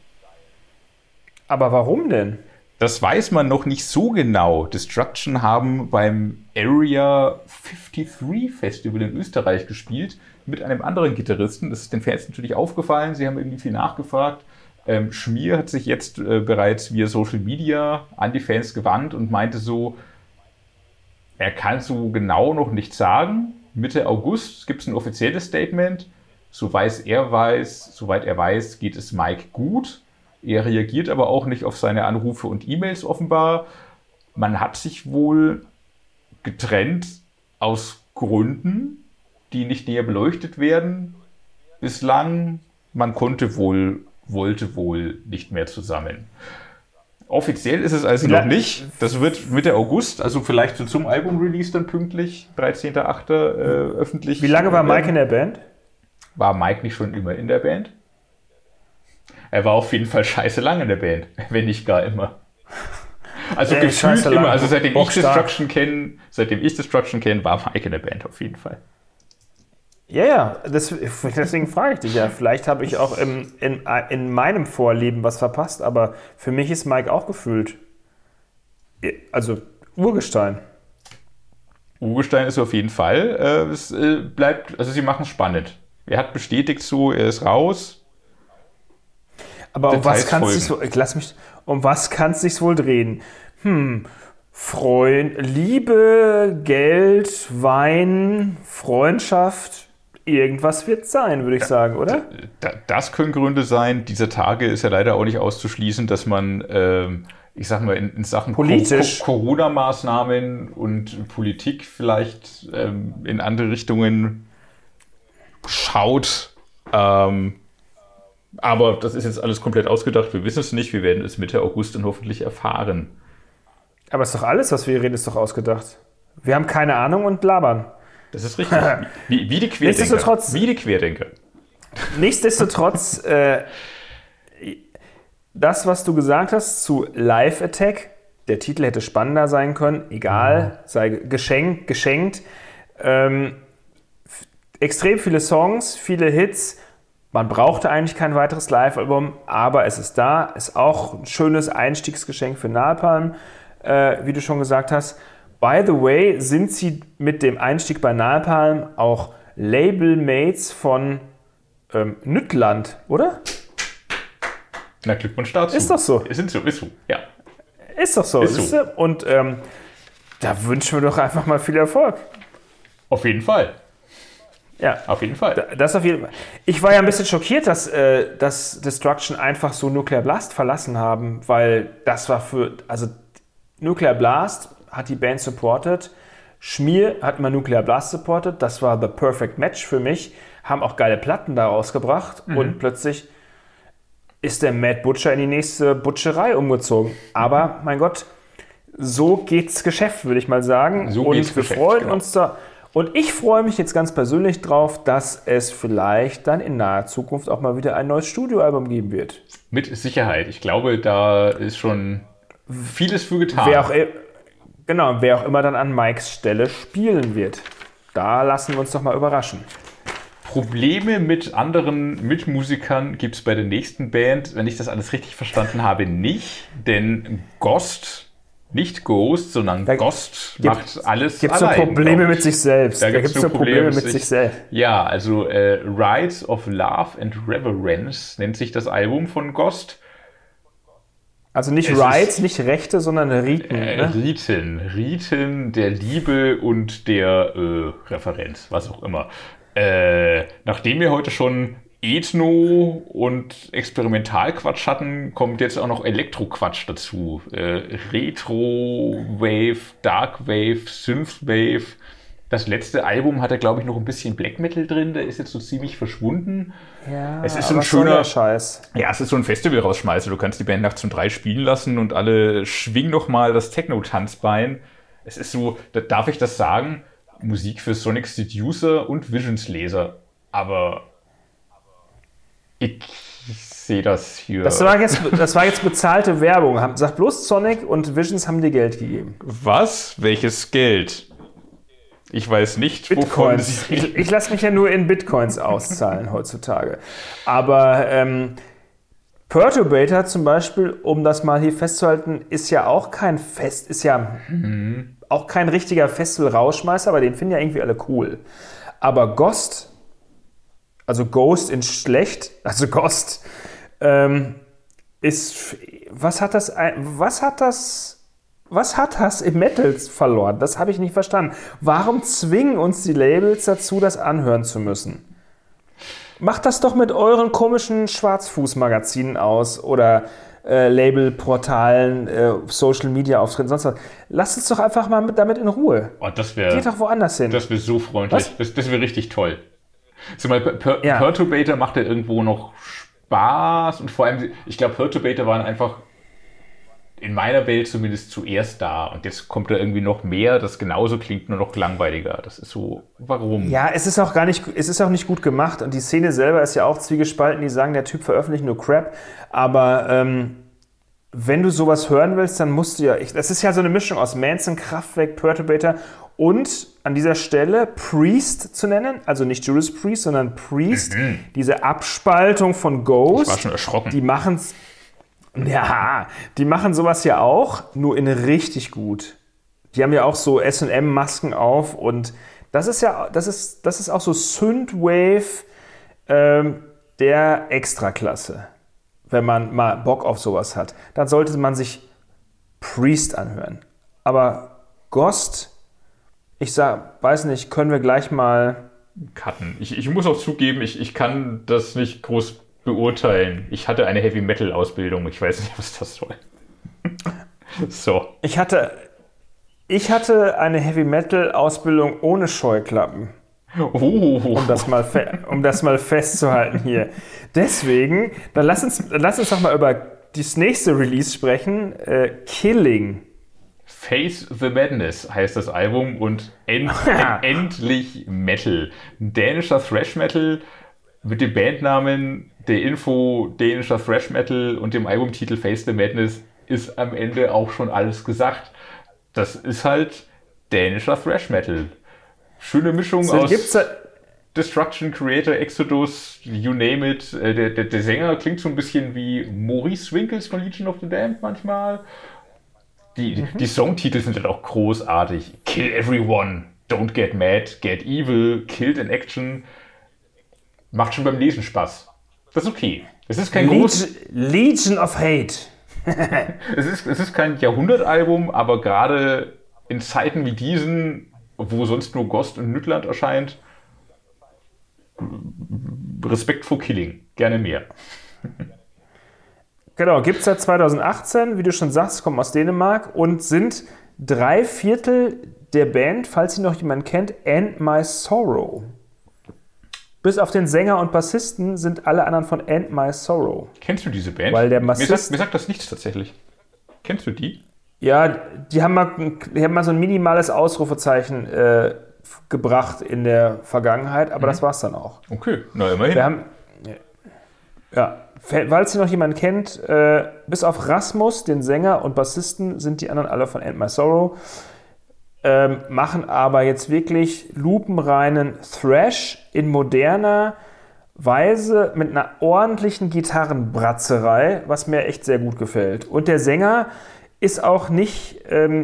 Aber warum denn? Das weiß man noch nicht so genau. Destruction haben beim Area 53 Festival in Österreich gespielt mit einem anderen Gitarristen. Das ist den Fans natürlich aufgefallen. Sie haben irgendwie viel nachgefragt. Schmier hat sich jetzt bereits via Social Media an die Fans gewandt und meinte so, er kann so genau noch nicht sagen. Mitte August gibt es ein offizielles Statement. Soweit er weiß, geht es Mike gut. Er reagiert aber auch nicht auf seine Anrufe und E-Mails offenbar. Man hat sich wohl getrennt aus Gründen, die nicht näher beleuchtet werden. Bislang, man wollte wohl nicht mehr zusammen. Offiziell ist es also noch nicht. Das wird Mitte August, also vielleicht so zum Album-Release dann pünktlich, 13.8. Öffentlich. Wie lange war Mike in der Band? War Mike nicht schon immer in der Band? Er war auf jeden Fall scheiße lang in der Band, wenn nicht gar immer. Also gefühlt immer, also seitdem ich Destruction kenne, war Mike in der Band auf jeden Fall. Ja, deswegen frage ich dich ja. Vielleicht habe ich auch in meinem Vorleben was verpasst, aber für mich ist Mike auch gefühlt, also Urgestein. Urgestein ist auf jeden Fall. Es bleibt, also sie machen es spannend. Er hat bestätigt so, er ist raus. Aber um was kann es sich wohl drehen? Liebe, Geld, Wein, Freundschaft, irgendwas wird es sein, würde ich sagen, oder? Das können Gründe sein. Dieser Tage ist ja leider auch nicht auszuschließen, dass man, ich sag mal, in Sachen Corona-Maßnahmen und Politik vielleicht in andere Richtungen schaut. Aber das ist jetzt alles komplett ausgedacht. Wir wissen es nicht. Wir werden es Mitte August dann hoffentlich erfahren. Aber ist doch alles, was wir hier reden, ist doch ausgedacht. Wir haben keine Ahnung und labern. Das ist richtig. Wie die Querdenker. Nichtsdestotrotz, das, was du gesagt hast zu Live Attack, der Titel hätte spannender sein können. Egal, sei geschenkt. Extrem viele Songs, viele Hits. Man brauchte eigentlich kein weiteres Live-Album, aber es ist da. Ist auch ein schönes Einstiegsgeschenk für Napalm, wie du schon gesagt hast. By the way, sind sie mit dem Einstieg bei Napalm auch Labelmates von Nüttland, oder? Na, Glückwunsch dazu. Ist doch so. Ist so, ja. Ist doch so. Ist so. Und da wünschen wir doch einfach mal viel Erfolg. Auf jeden Fall. Ja, auf jeden Fall. Das auf jeden Fall. Ich war ja ein bisschen schockiert, dass Destruction einfach so Nuclear Blast verlassen haben, weil das war also Nuclear Blast hat die Band supported, Schmier hat immer Nuclear Blast supportet, das war the perfect match für mich, haben auch geile Platten da rausgebracht und plötzlich ist der Mad Butcher in die nächste Butcherei umgezogen. Aber, mein Gott, so geht's Geschäft, würde ich mal sagen. So und geht's wir Geschäft, freuen genau. uns da. Und ich freue mich jetzt ganz persönlich drauf, dass es vielleicht dann in naher Zukunft auch mal wieder ein neues Studioalbum geben wird. Mit Sicherheit. Ich glaube, da ist schon vieles für getan. Wer auch immer dann an Mikes Stelle spielen wird. Da lassen wir uns doch mal überraschen. Probleme mit anderen Mitmusikern gibt es bei der nächsten Band, wenn ich das alles richtig verstanden habe, nicht. Denn Ghost, nicht Ghost, sondern Ghost macht alles Gibt es so allein. Probleme mit sich selbst? Da gibt es so Probleme mit sich selbst. Ja, also Rides of Love and Reverence nennt sich das Album von Ghost. Also nicht Rights, nicht Rechte, sondern Riten. Ne? Riten der Liebe und der Referenz, was auch immer. Nachdem wir heute schon Ethno und Experimentalquatsch hatten, kommt jetzt auch noch Elektroquatsch dazu. Retro-Wave, Dark-Wave, Synth-Wave. Das letzte Album hatte, glaube ich, noch ein bisschen Black Metal drin. Der ist jetzt so ziemlich verschwunden. Ja, es ist so ein schöner Scheiß. Ja, es ist so ein Festival-Rausschmeißer. Du kannst die Band nachts um 3 spielen lassen und alle schwingen noch mal das Techno-Tanzbein. Es ist so, darf ich das sagen? Musik für Sonic Seducer und Visions-Leser. Aber ich sehe das hier. Das war jetzt bezahlte Werbung. Sag bloß, Sonic und Visions haben dir Geld gegeben. Was? Welches Geld? Ich weiß nicht, Bitcoins. Ich lasse mich ja nur in Bitcoins auszahlen heutzutage. Aber Perturbator zum Beispiel, um das mal hier festzuhalten, ist ja auch kein auch kein richtiger Festival-Rauschmeißer, aber den finden ja irgendwie alle cool. Aber Ghost, also Ghost in schlecht, also Ghost, ist, was hat das im Metal verloren? Das habe ich nicht verstanden. Warum zwingen uns die Labels dazu, das anhören zu müssen? Macht das doch mit euren komischen Schwarzfuß-Magazinen aus oder Labelportalen, Social-Media-Auftritten, sonst was. Lasst uns doch einfach mal damit in Ruhe. Oh, Geht doch woanders hin. Das wäre so freundlich. Das wäre richtig toll. Perturbator macht ja irgendwo noch Spaß und vor allem, ich glaube, Perturbator waren einfach in meiner Welt zumindest zuerst da und jetzt kommt da irgendwie noch mehr, das genauso klingt, nur noch langweiliger. Das ist so, warum? Ja, es ist auch nicht gut gemacht und die Szene selber ist ja auch zwiegespalten, die sagen, der Typ veröffentlicht nur Crap, aber wenn du sowas hören willst, dann musst du ja, das ist ja so eine Mischung aus Manson, Kraftwerk, Perturbator und an dieser Stelle Priest zu nennen, also nicht Judas Priest, sondern Priest, diese Abspaltung von Ghost. Ich war schon erschrocken. Die machen sowas ja auch, nur in richtig gut. Die haben ja auch so S&M-Masken auf und das ist auch so Synthwave der Extraklasse. Wenn man mal Bock auf sowas hat, dann sollte man sich Priest anhören. Aber Ghost, weiß nicht, können wir gleich mal cutten. Ich muss auch zugeben, ich kann das nicht groß beurteilen. Ich hatte eine Heavy-Metal-Ausbildung. Ich weiß nicht, was das soll. So. Ich hatte eine Heavy-Metal-Ausbildung ohne Scheuklappen. Um das mal festzuhalten hier. Deswegen, dann lass uns doch mal über das nächste Release sprechen. Killing. Face the Madness heißt das Album und endlich Metal. Dänischer Thrash Metal mit dem Bandnamen, der Info dänischer Thrash Metal und dem Albumtitel Face the Madness ist am Ende auch schon alles gesagt. Das ist halt dänischer Thrash Metal. Schöne Mischung aus Destruction, Creator, Exodus, you name it. Der Sänger klingt so ein bisschen wie Maurice Winkels von Legion of the Damned manchmal. Die Songtitel sind halt auch großartig. Kill everyone, don't get mad, get evil, killed in action. Macht schon beim Lesen Spaß. Das ist okay. Es ist kein Legion of Hate. Es ist kein Jahrhundertalbum, aber gerade in Zeiten wie diesen, wo sonst nur Ghost und Nüttland erscheint, Respekt vor Killing. Gerne mehr. Genau, gibt es seit 2018, wie du schon sagst, kommen aus Dänemark und sind 3/4 der Band, falls sie noch jemand kennt, End My Sorrow. Bis auf den Sänger und Bassisten sind alle anderen von End My Sorrow. Kennst du diese Band? Weil der Bassist, mir sagt das nichts tatsächlich. Kennst du die? Ja, die haben mal so ein minimales Ausrufezeichen gebracht in der Vergangenheit, aber das war's dann auch. Okay, na immerhin. Falls ihr noch jemanden kennt, bis auf Rasmus, den Sänger und Bassisten, sind die anderen alle von End My Sorrow. Machen aber jetzt wirklich lupenreinen Thrash in moderner Weise mit einer ordentlichen Gitarrenbratzerei, was mir echt sehr gut gefällt. Und der Sänger ist auch nicht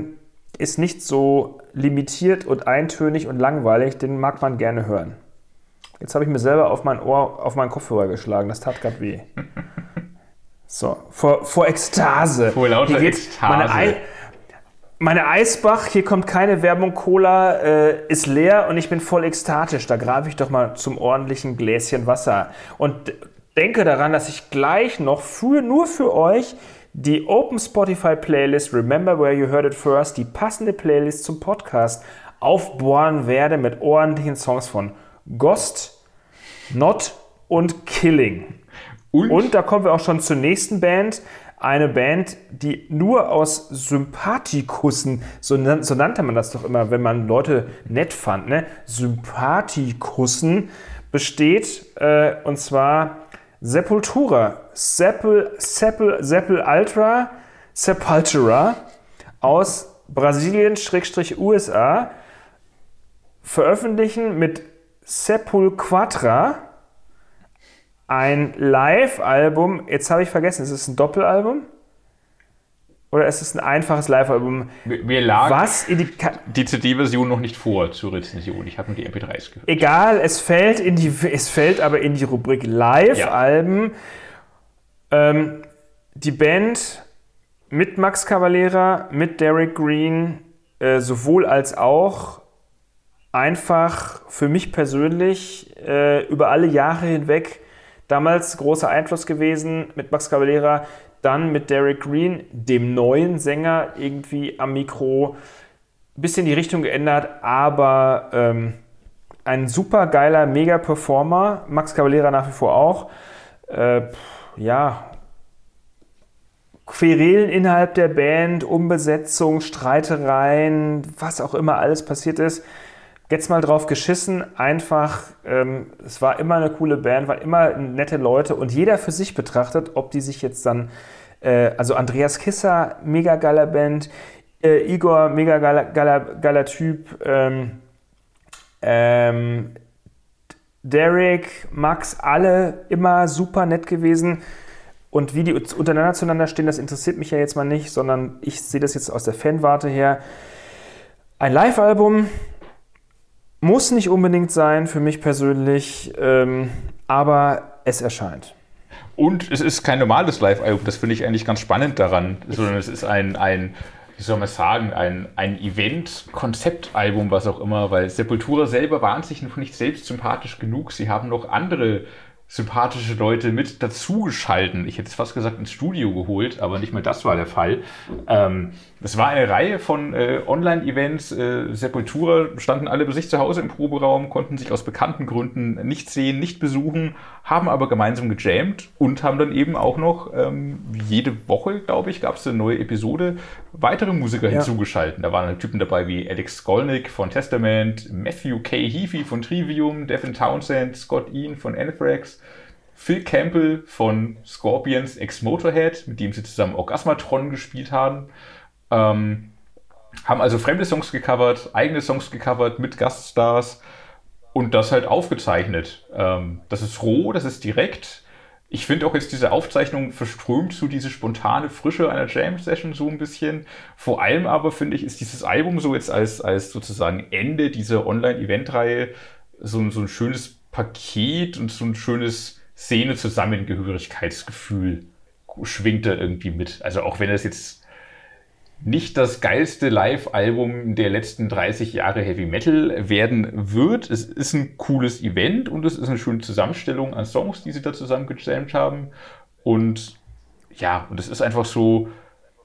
so limitiert und eintönig und langweilig, den mag man gerne hören. Jetzt habe ich mir selber auf meinen Kopfhörer geschlagen, das tat gerade weh. So, vor Ekstase. Vor lauter Ekstase. Meine Eisbach, hier kommt keine Werbung, Cola ist leer und ich bin voll ekstatisch. Da greife ich doch mal zum ordentlichen Gläschen Wasser. Und denke daran, dass ich gleich noch nur für euch die Open Spotify Playlist Remember Where You Heard It First, die passende Playlist zum Podcast, aufbohren werde mit ordentlichen Songs von Ghost, Not und Killing. Und da kommen wir auch schon zur nächsten Band. Eine Band, die nur aus Sympathikussen, so nannte man das doch immer, wenn man Leute nett fand, ne? Sympathikussen besteht, und zwar Sepultura, Sepultura aus Brasilien/USA, veröffentlichen mit Sepulquatra ein Live-Album. Jetzt habe ich vergessen, ist es ein Doppelalbum? Oder ist es ein einfaches Live-Album? Mir lag die CD-Version noch nicht vor zur Rezension. Ich habe nur die MP3s gehört. Egal, es fällt aber in die Rubrik Live-Alben. Ja. Die Band mit Max Cavalera, mit Derek Green, sowohl als auch einfach für mich persönlich über alle Jahre hinweg damals großer Einfluss gewesen mit Max Cavalera, dann mit Derek Green, dem neuen Sänger, irgendwie am Mikro. Ein bisschen die Richtung geändert, aber ein super geiler Mega-Performer. Max Cavalera nach wie vor auch. Querelen innerhalb der Band, Umbesetzung, Streitereien, was auch immer alles passiert ist. Jetzt mal drauf geschissen, einfach, es war immer eine coole Band, waren immer nette Leute und jeder für sich betrachtet, ob die sich jetzt dann, also Andreas Kisser, mega geiler Band, Igor, mega geiler Typ, Derek, Max, alle immer super nett gewesen. Und wie die untereinander zueinander stehen, das interessiert mich ja jetzt mal nicht, sondern ich sehe das jetzt aus der Fanwarte her. Ein Live-Album muss nicht unbedingt sein für mich persönlich, aber es erscheint. Und es ist kein normales Live-Album, das finde ich eigentlich ganz spannend daran, sondern es ist ein wie soll man sagen, ein Event-Konzeptalbum, was auch immer, weil Sepultura selber waren sich noch nicht selbst sympathisch genug. Sie haben noch andere sympathische Leute mit dazugeschalten. Ich hätte es fast gesagt ins Studio geholt, aber nicht mal das war der Fall. Es war eine Reihe von Online-Events. Sepultura standen alle bei sich zu Hause im Proberaum, konnten sich aus bekannten Gründen nicht sehen, nicht besuchen, haben aber gemeinsam gejammt und haben dann eben auch noch jede Woche, glaube ich, gab es eine neue Episode, weitere Musiker hinzugeschalten. Da waren Typen dabei wie Alex Skolnick von Testament, Matthew K. Heafy von Trivium, Devin Townsend, Scott Ian von Anthrax, Phil Campbell von Scorpions ex-Motorhead, mit dem sie zusammen Orgasmatron gespielt haben. Haben also fremde Songs gecovert, eigene Songs gecovert mit Gaststars und das halt aufgezeichnet. Das ist roh, das ist direkt. Ich finde auch jetzt diese Aufzeichnung verströmt so diese spontane Frische einer Jam-Session so ein bisschen. Vor allem aber, finde ich, ist dieses Album so jetzt als sozusagen Ende dieser Online-Event-Reihe so ein schönes Paket und so ein schönes Szene-Zusammengehörigkeitsgefühl schwingt da irgendwie mit. Also auch wenn es jetzt nicht das geilste Live-Album der letzten 30 Jahre Heavy Metal werden wird. Es ist ein cooles Event und es ist eine schöne Zusammenstellung an Songs, die sie da zusammen gejammt haben. Und ja, und es ist einfach so,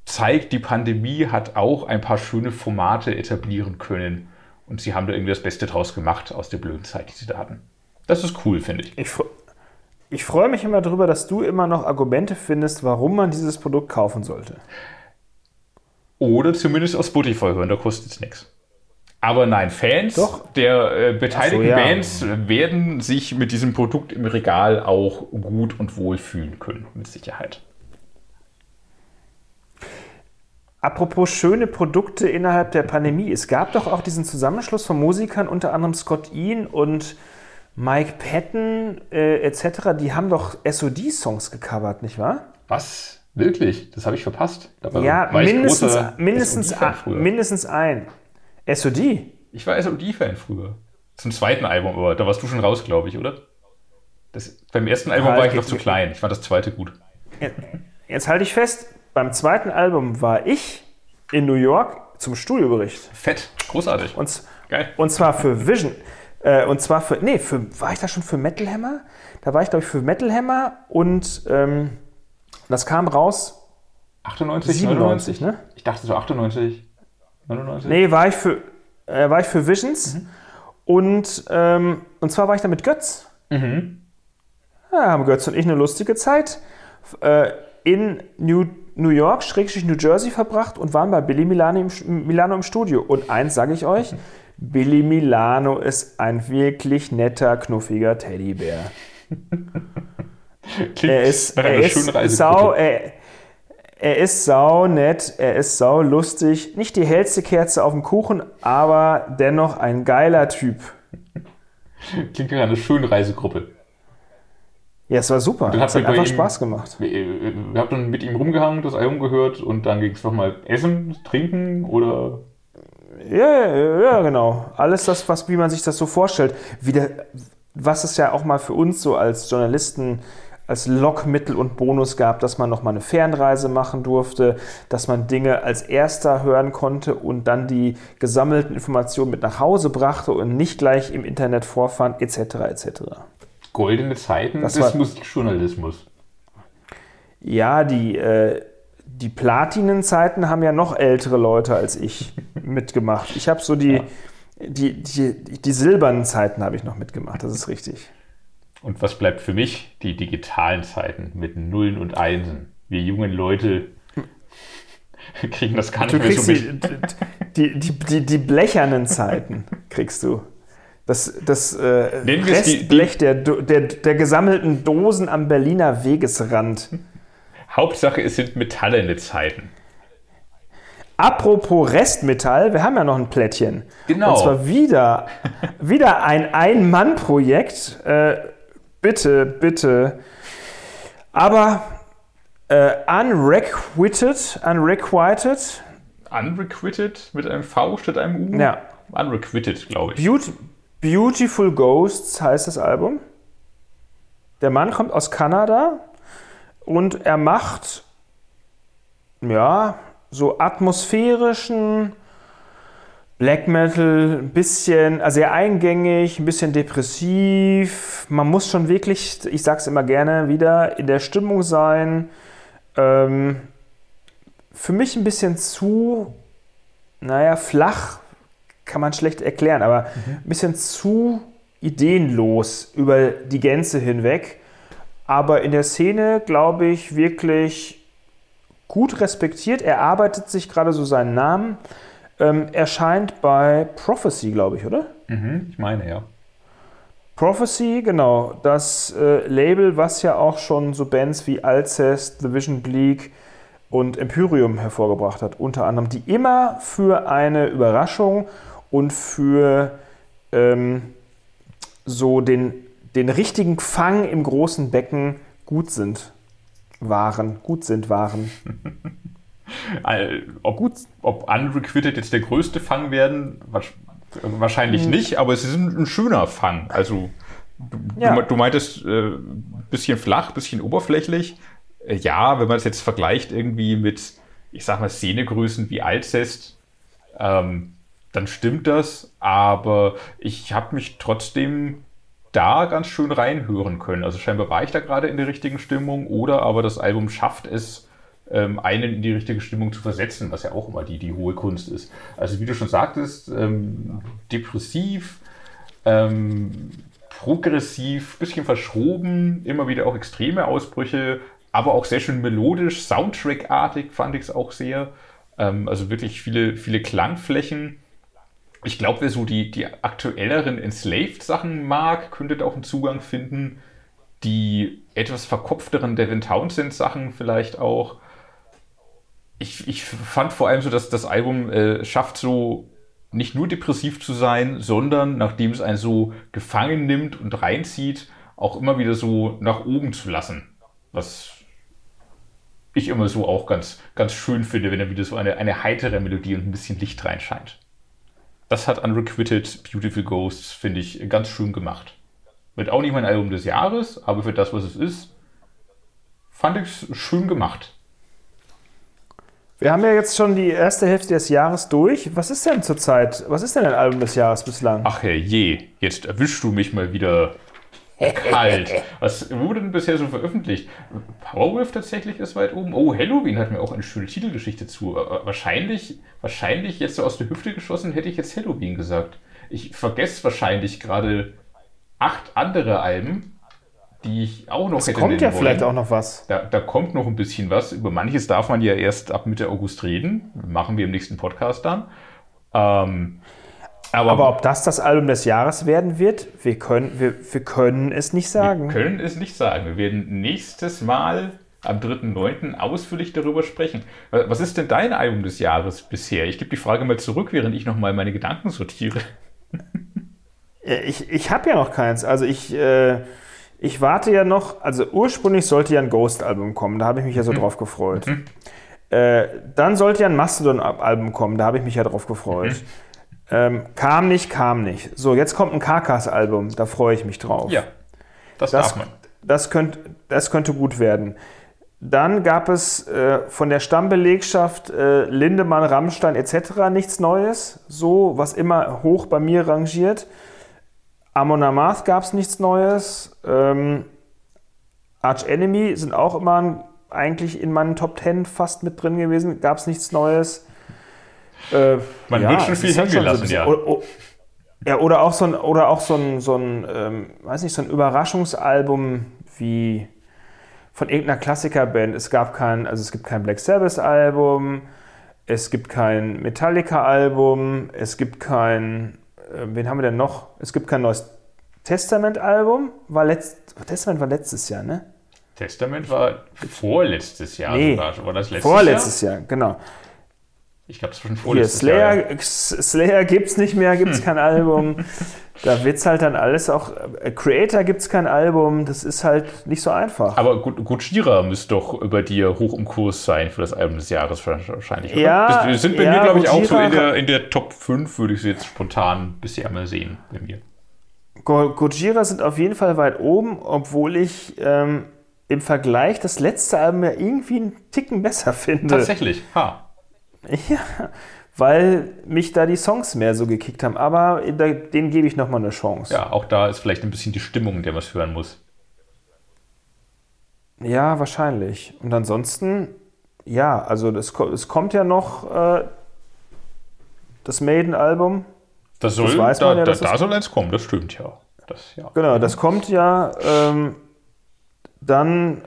zeigt, die Pandemie hat auch ein paar schöne Formate etablieren können. Und sie haben da irgendwie das Beste draus gemacht aus der blöden Zeit, die sie da hatten. Das ist cool, finde ich. Ich freue mich immer darüber, dass du immer noch Argumente findest, warum man dieses Produkt kaufen sollte. Oder zumindest auf Spotify hören, da kostet es nichts. Aber nein, Fans der beteiligten Bands werden sich mit diesem Produkt im Regal auch gut und wohl fühlen können, mit Sicherheit. Apropos schöne Produkte innerhalb der Pandemie. Es gab doch auch diesen Zusammenschluss von Musikern, unter anderem Scott Ian und Mike Patton etc. Die haben doch SOD-Songs gecovert, nicht wahr? Was? Wirklich? Das habe ich verpasst. Ja, mindestens ein. SOD? Ich war SOD-Fan früher. Zum zweiten Album, aber da warst du schon raus, glaube ich, oder? Beim ersten Album war ich noch zu klein. Ich fand das zweite gut. Jetzt halte ich fest, beim zweiten Album war ich in New York zum Studiobericht. Fett, großartig. Geil. Und zwar für Vision. War ich da schon für Metal Hammer? Da war ich, glaube ich, für Metal Hammer und das kam raus 98, 97, 99? Ne? Ich dachte so 98, 99. Nee, war ich für Visions und zwar war ich da mit Götz. Mhm. Ja, haben Götz und ich eine lustige Zeit in New York, New Jersey verbracht und waren bei Billy Milano im Studio. Und eins sage ich euch, Billy Milano ist ein wirklich netter, knuffiger Teddybär. Er ist sau nett, er ist sau lustig. Nicht die hellste Kerze auf dem Kuchen, aber dennoch ein geiler Typ. Klingt wie eine schöne Reisegruppe. Ja, es war super. Es hat einfach Spaß gemacht. Ihr habt dann mit ihm rumgehangen, das Album gehört und dann ging es nochmal essen, trinken oder... Ja, genau. Alles das, wie man sich das so vorstellt. Was es ja auch mal für uns so als Journalisten als Lockmittel und Bonus gab, dass man nochmal eine Fernreise machen durfte, dass man Dinge als Erster hören konnte und dann die gesammelten Informationen mit nach Hause brachte und nicht gleich im Internet vorfand, etc. etc. Goldene Zeiten des Musikjournalismus. Ja, die Platinen-Zeiten haben ja noch ältere Leute als ich mitgemacht. Ich habe so die silbernen Zeiten habe ich noch mitgemacht, das ist richtig. Und was bleibt für mich? Die digitalen Zeiten mit Nullen und Einsen. Wir jungen Leute kriegen das gar nicht mehr so mit. Die blechernen Zeiten kriegst du. Das Restblech der gesammelten Dosen am Berliner Wegesrand. Hauptsache, es sind metallene Zeiten. Apropos Restmetall, wir haben ja noch ein Plättchen. Genau. Und zwar wieder ein Ein-Mann-Projekt. Bitte. Aber unrequited mit einem V statt einem U? Ja. Unrequited, glaube ich. Beautiful Ghosts heißt das Album. Der Mann kommt aus Kanada und er macht so atmosphärischen Black Metal, ein bisschen, also sehr eingängig, ein bisschen depressiv. Man muss schon wirklich, ich sag's immer gerne wieder, in der Stimmung sein. Für mich ein bisschen zu, flach, kann man schlecht erklären, aber ein bisschen zu ideenlos über die Gänze hinweg. Aber in der Szene, glaube ich, wirklich gut respektiert. Er arbeitet sich gerade so seinen Namen. Erscheint bei Prophecy, glaube ich, oder? Ich meine, ja. Prophecy, genau. Das Label, was ja auch schon so Bands wie Alcest, The Vision Bleak und Empyreum hervorgebracht hat, unter anderem, die immer für eine Überraschung und für so den richtigen Fang im großen Becken gut sind. Waren. Ob Unrequited jetzt der größte Fang werden, wahrscheinlich nicht, aber es ist ein schöner Fang. Also du meintest bisschen flach, bisschen oberflächlich. Ja, wenn man es jetzt vergleicht irgendwie mit, ich sag mal, Szenegrößen wie Alcest, dann stimmt das, aber ich habe mich trotzdem da ganz schön reinhören können. Also scheinbar war ich da gerade in der richtigen Stimmung oder aber das Album schafft es, einen in die richtige Stimmung zu versetzen, was ja auch immer die hohe Kunst ist. Also wie du schon sagtest, depressiv, progressiv, bisschen verschroben, immer wieder auch extreme Ausbrüche, aber auch sehr schön melodisch, Soundtrack-artig fand ich es auch sehr. Also wirklich viele Klangflächen. Ich glaube, wer so die aktuelleren Enslaved-Sachen mag, könnte da auch einen Zugang finden. Die etwas verkopfteren Devin Townsend-Sachen vielleicht auch. Ich fand vor allem so, dass das Album schafft, so nicht nur depressiv zu sein, sondern, nachdem es einen so gefangen nimmt und reinzieht, auch immer wieder so nach oben zu lassen. Was ich immer so auch ganz, ganz schön finde, wenn da wieder so eine heitere Melodie und ein bisschen Licht reinscheint. Das hat Unrequited Beautiful Ghosts, finde ich, ganz schön gemacht. Wird auch nicht mein Album des Jahres, aber für das, was es ist, fand ich es schön gemacht. Wir haben ja jetzt schon die erste Hälfte des Jahres durch. Was ist denn zurzeit? Was ist denn ein Album des Jahres bislang? Ach herrje, jetzt erwischst du mich mal wieder kalt. Was wurde denn bisher so veröffentlicht? Powerwolf tatsächlich ist weit oben. Oh, Helloween hat mir auch eine schöne Titelgeschichte zu. Wahrscheinlich jetzt so aus der Hüfte geschossen, hätte ich jetzt Helloween gesagt. Ich vergesse wahrscheinlich gerade 8 andere Alben, die ich auch noch hätte nennen wollen. Es kommt ja vielleicht auch noch was. Da kommt noch ein bisschen was. Über manches darf man ja erst ab Mitte August reden. Machen wir im nächsten Podcast dann. Aber ob das Album des Jahres werden wird, wir können es nicht sagen. Wir können es nicht sagen. Wir werden nächstes Mal am 3.9. ausführlich darüber sprechen. Was ist denn dein Album des Jahres bisher? Ich gebe die Frage mal zurück, während ich nochmal meine Gedanken sortiere. Ich habe ja noch keins. Also ich warte ja noch, also ursprünglich sollte ja ein Ghost-Album kommen, da habe ich mich ja so drauf gefreut. Dann sollte ja ein Mastodon-Album kommen, da habe ich mich ja drauf gefreut. Kam nicht. So, jetzt kommt ein Carcass-Album, da freue ich mich drauf. Ja, das darf man. Das könnte gut werden. Dann gab es von der Stammbelegschaft Lindemann, Rammstein etc. nichts Neues, so was immer hoch bei mir rangiert. Amon Amarth gab es nichts Neues. Arch Enemy sind auch immer eigentlich in meinen Top 10 fast mit drin gewesen. Gab es nichts Neues. Man wird schon viel hingelassen, ja. Oder auch so ein Überraschungsalbum wie von irgendeiner Klassikerband. Es gibt kein Black Sabbath-Album, es gibt kein Metallica-Album, es gibt kein, wen haben wir denn noch? Es gibt kein neues Testament-Album. Testament war letztes Jahr, ne? Testament war vorletztes Jahr sogar. War das letztes vorletztes Jahr, genau. Ich glaube, es war schon vorletztes Jahr. Slayer gibt es nicht mehr, gibt es kein Album. Da wird es halt dann alles auch. Creator gibt es kein Album, das ist halt nicht so einfach. Aber Gojira müsste doch über dir hoch im Kurs sein für das Album des Jahres wahrscheinlich. Oder? Ja, das sind bei mir, glaube ich, auch so in der Top 5, würde ich sie jetzt spontan bisher mal sehen bei mir. Gojira sind auf jeden Fall weit oben, obwohl ich im Vergleich das letzte Album ja irgendwie einen Ticken besser finde. Tatsächlich, Ja, weil mich da die Songs mehr so gekickt haben. Aber denen gebe ich nochmal eine Chance. Ja, auch da ist vielleicht ein bisschen die Stimmung, in der man es hören muss. Ja, wahrscheinlich. Und ansonsten, ja, also es kommt ja noch das Maiden-Album. Da soll eins kommen, das stimmt ja. Genau, das kommt ja. Dann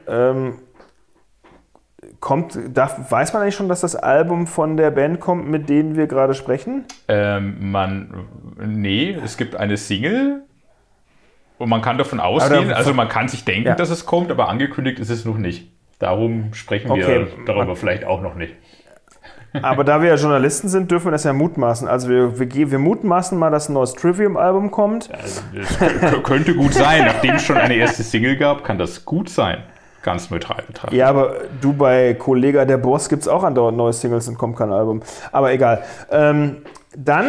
weiß man eigentlich schon, dass das Album von der Band kommt, mit denen wir gerade sprechen? Nee, es gibt eine Single und man kann davon ausgehen, also man kann sich denken, dass es kommt, aber angekündigt ist es noch nicht. Darum sprechen wir darüber vielleicht auch noch nicht. Aber da wir ja Journalisten sind, dürfen wir das ja mutmaßen. Also wir mutmaßen mal, dass ein neues Trivium-Album kommt. Also das könnte gut sein. Nachdem es schon eine erste Single gab, kann das gut sein. Ganz neutral betrachtet. Ja, aber bei Kollega der Boss gibt es auch andauernd neue Singles und kommt kein Album. Aber egal. Dann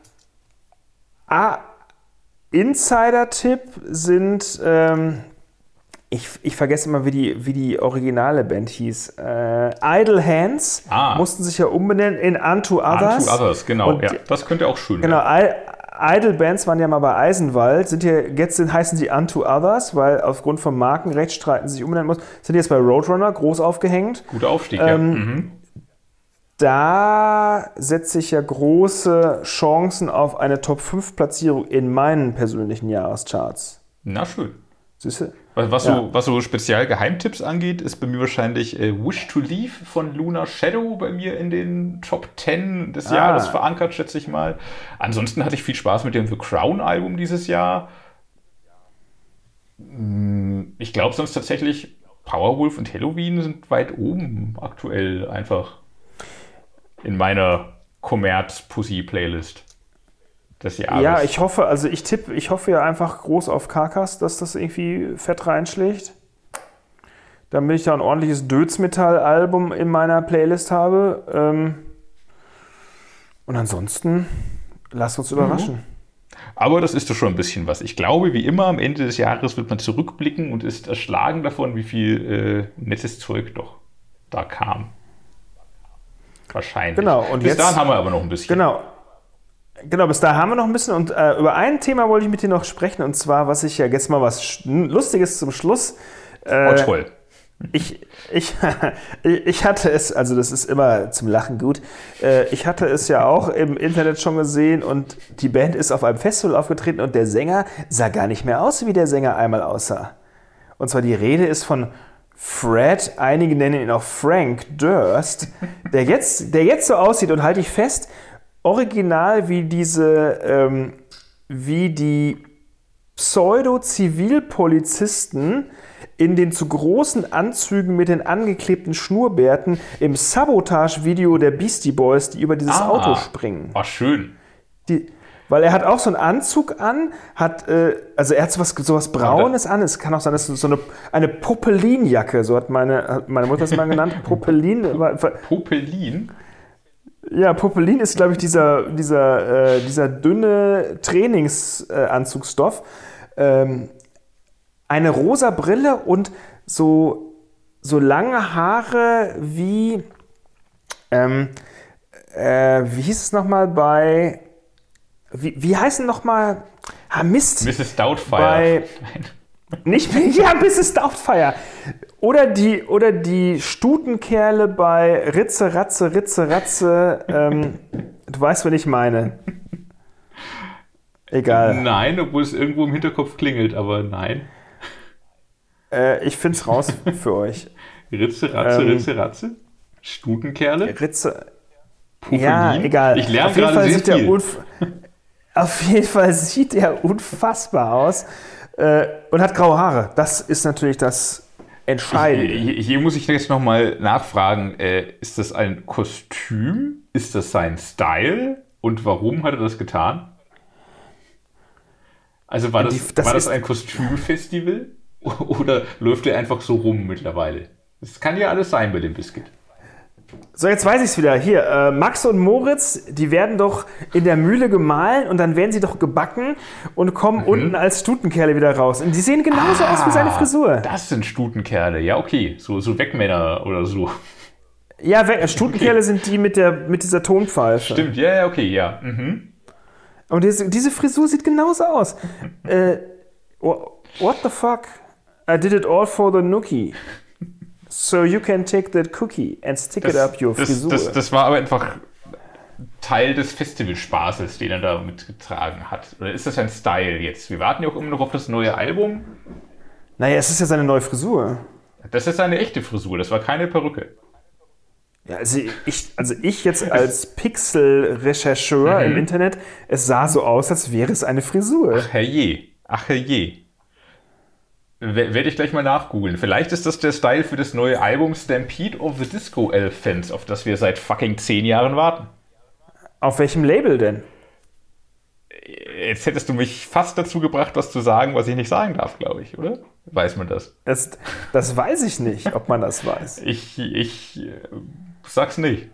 Insider-Tipp sind, ich vergesse immer, wie die originale Band hieß. Idle Hands mussten sich ja umbenennen in Unto Others. Unto Others, genau. Und das könnte auch schön werden. Genau, Idol-Bands waren ja mal bei Eisenwald, heißen sie Unto Others, weil aufgrund von Markenrechtsstreiten sich umbenennen muss, sind jetzt bei Roadrunner groß aufgehängt. Guter Aufstieg, ja. Da setze ich ja große Chancen auf eine Top-5-Platzierung in meinen persönlichen Jahrescharts. Na schön. Siehst du? Was so speziell Geheimtipps angeht, ist bei mir wahrscheinlich Wish to Leave von Lunar Shadow bei mir in den Top 10 des Jahres verankert, schätze ich mal. Ansonsten hatte ich viel Spaß mit dem The Crown Album dieses Jahr. Ich glaube sonst tatsächlich Powerwolf und Halloween sind weit oben aktuell einfach in meiner Kommerz-Pussy-Playlist des Jahres. Ja, ich hoffe ja einfach groß auf Karkas, dass das irgendwie fett reinschlägt. Damit ich da ein ordentliches Dödsmetall-Album in meiner Playlist habe. Und ansonsten, lasst uns überraschen. Aber das ist doch schon ein bisschen was. Ich glaube, wie immer, am Ende des Jahres wird man zurückblicken und ist erschlagen davon, wie viel nettes Zeug doch da kam. Wahrscheinlich. Genau. Und bis dahin haben wir aber noch ein bisschen. Genau, bis dahin haben wir noch ein bisschen. Und über ein Thema wollte ich mit dir noch sprechen. Und zwar, was ich ja jetzt mal was Lustiges zum Schluss. Toll. Ich hatte es, also das ist immer zum Lachen gut, ich hatte es ja auch im Internet schon gesehen und die Band ist auf einem Festival aufgetreten und der Sänger sah gar nicht mehr aus, wie der Sänger einmal aussah. Und zwar die Rede ist von Fred, einige nennen ihn auch Frank Durst, der jetzt so aussieht und halte ich fest, original wie die Pseudo-Zivilpolizisten in den zu großen Anzügen mit den angeklebten Schnurrbärten im Sabotage-Video der Beastie Boys, die über dieses Auto springen. War schön. Weil er hat auch so einen Anzug an, also er hat sowas Braunes an, es kann auch sein, dass es so eine Popelinjacke, so hat meine Mutter es mal genannt, Popelin. Popelin? Ja, Popelin ist, glaube ich, dieser dünne Trainingsanzugsstoff. Eine rosa Brille und so lange Haare wie hieß es nochmal bei wie heißen nochmal Mist. Mrs. Doubtfire. Mrs. Doubtfire. Oder die Stutenkerle bei Ritze, Ratze, du weißt, wen ich meine. Egal. Nein, obwohl es irgendwo im Hinterkopf klingelt, aber nein. Ich find's raus für euch. Ritze, Ratze? Stutenkerle? Ritze. Popelin? Ja, egal. Ich lerne gerade sehr viel. Auf jeden Fall sieht er unfassbar aus und hat graue Haare. Das ist natürlich das Entscheidende. Hier muss ich jetzt nochmal nachfragen, ist das ein Kostüm? Ist das sein Style? Und warum hat er das getan? Also war das ein Kostümfestival? Oder läuft er einfach so rum mittlerweile? Das kann ja alles sein bei dem Biscuit. So, jetzt weiß ich es wieder. Hier, Max und Moritz, die werden doch in der Mühle gemahlen und dann werden sie doch gebacken und kommen unten als Stutenkerle wieder raus. Und die sehen genauso aus wie seine Frisur. Das sind Stutenkerle, ja okay. So Wegmänner oder so. Ja, Stutenkerle sind die mit dieser Tonpfeife. Stimmt, ja, okay, ja. Mhm. Und diese Frisur sieht genauso aus. What the fuck? I did it all for the nookie. So you can take that cookie and stick it up your Frisur. Das war aber einfach Teil des Festivalspaßes, den er da mitgetragen hat. Oder ist das ein Style jetzt? Wir warten ja auch immer noch auf das neue Album. Naja, es ist ja seine neue Frisur. Das ist seine echte Frisur, das war keine Perücke. Ja, also ich jetzt als Pixel-Rechercheur im Internet, es sah so aus, als wäre es eine Frisur. Ach herrje. Werde ich gleich mal nachgoogeln. Vielleicht ist das der Style für das neue Album Stampede of the Disco Elephants, auf das wir seit fucking 10 Jahren warten. Auf welchem Label denn? Jetzt hättest du mich fast dazu gebracht, was zu sagen, was ich nicht sagen darf, glaube ich, oder? Weiß man das? Das weiß ich nicht, ob man das weiß. Ich sag's nicht.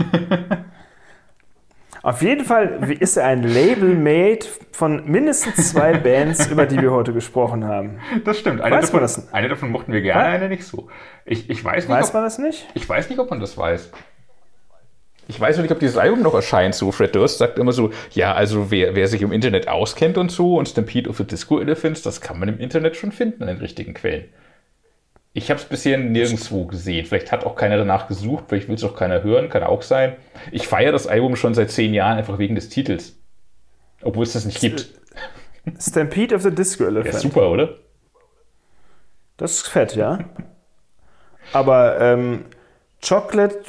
Auf jeden Fall ist er ein Label-Made von mindestens 2 Bands, über die wir heute gesprochen haben. Das stimmt. Eine davon mochten wir gerne, eine nicht so. Ich weiß nicht, man das nicht? Ich weiß nicht, ob man das weiß. Ich weiß noch nicht, ob dieses Album noch erscheint. So, Fred Durst sagt immer so, ja, also wer sich im Internet auskennt und so und Stampede of the Disco Elephants, das kann man im Internet schon finden an den richtigen Quellen. Ich habe es bisher nirgendwo gesehen. Vielleicht hat auch keiner danach gesucht, vielleicht will es auch keiner hören, kann auch sein. Ich feiere das Album schon seit 10 Jahren einfach wegen des Titels. Obwohl es das nicht gibt. Stampede of the Disco Elephant. Ja, super, oder? Das ist fett, ja. Aber Chocolate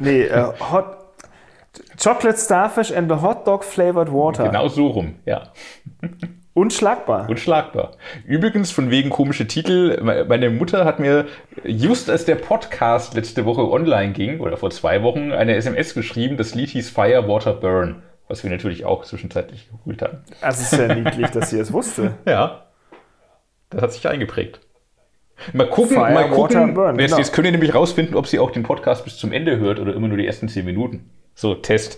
Starfish and the Hot Dog Flavored Water. Genau so rum, ja. Unschlagbar. Unschlagbar. Übrigens, von wegen komische Titel, meine Mutter hat mir, just als der Podcast letzte Woche online ging, oder vor 2 Wochen, eine SMS geschrieben, das Lied hieß Fire, Water, Burn. Was wir natürlich auch zwischenzeitlich geholt haben. Also es ist ja niedlich, dass sie es wusste. Ja. Das hat sich eingeprägt. Mal gucken, Fire, Water, Burn. Jetzt könnt ihr nämlich rausfinden, ob sie auch den Podcast bis zum Ende hört oder immer nur die ersten 10 Minuten. So, Test.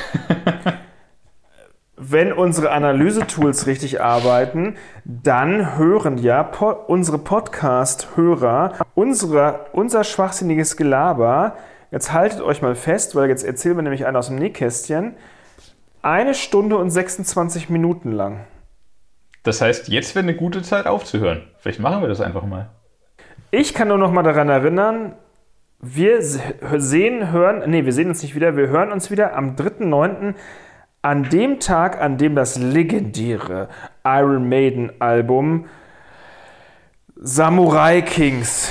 Wenn unsere Analysetools richtig arbeiten, dann hören ja unsere Podcast-Hörer unser schwachsinniges Gelaber. Jetzt haltet euch mal fest, weil jetzt erzählen wir nämlich einen aus dem Nähkästchen. 1 Stunde und 26 Minuten lang. Das heißt, jetzt wäre eine gute Zeit aufzuhören. Vielleicht machen wir das einfach mal. Ich kann nur noch mal daran erinnern, wir sehen uns nicht wieder, wir hören uns wieder am 3.9., an dem Tag, an dem das legendäre Iron Maiden Album Samurai Kings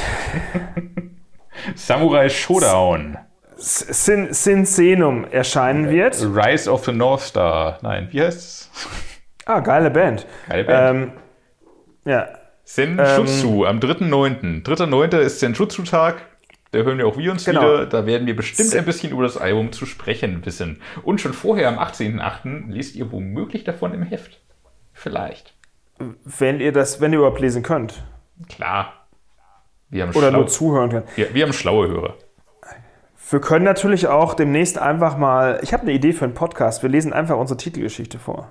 Samurai Showdown Sin Senum erscheinen wird. Rise of the North Star. Nein, wie heißt es? Geile Band. Geile Band. Ja. Senjutsu am 3.9. 3.9. ist Senjutsu-Tag. Da hören wir auch uns wieder. Da werden wir bestimmt ein bisschen über das Album zu sprechen wissen. Und schon vorher, am 18.8., lest ihr womöglich davon im Heft. Vielleicht. Wenn ihr überhaupt lesen könnt. Klar. Oder nur zuhören könnt. Wir haben schlaue Hörer. Wir können natürlich auch demnächst einfach mal, ich habe eine Idee für einen Podcast, wir lesen einfach unsere Titelgeschichte vor.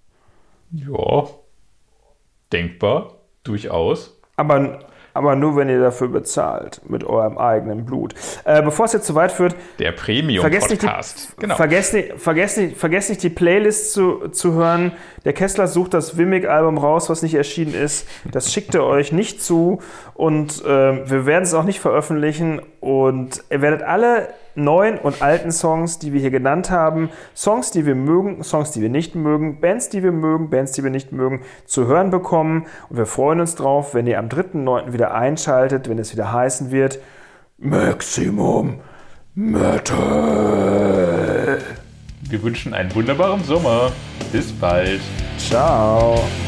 Ja, denkbar, durchaus. Aber nur, wenn ihr dafür bezahlt, mit eurem eigenen Blut. Bevor es jetzt zu weit führt, der Premium-Podcast. Vergesst nicht, die Playlist zu hören. Der Kessler sucht das Wimmick-Album raus, was nicht erschienen ist. Das schickt er euch nicht zu. Und wir werden es auch nicht veröffentlichen. Und ihr werdet alle neuen und alten Songs, die wir hier genannt haben, Songs, die wir mögen, Songs, die wir nicht mögen, Bands, die wir mögen, Bands, die wir nicht mögen, zu hören bekommen. Und wir freuen uns drauf, wenn ihr am 3.9. wieder einschaltet, wenn es wieder heißen wird Maximum Metal. Wir wünschen einen wunderbaren Sommer. Bis bald. Ciao.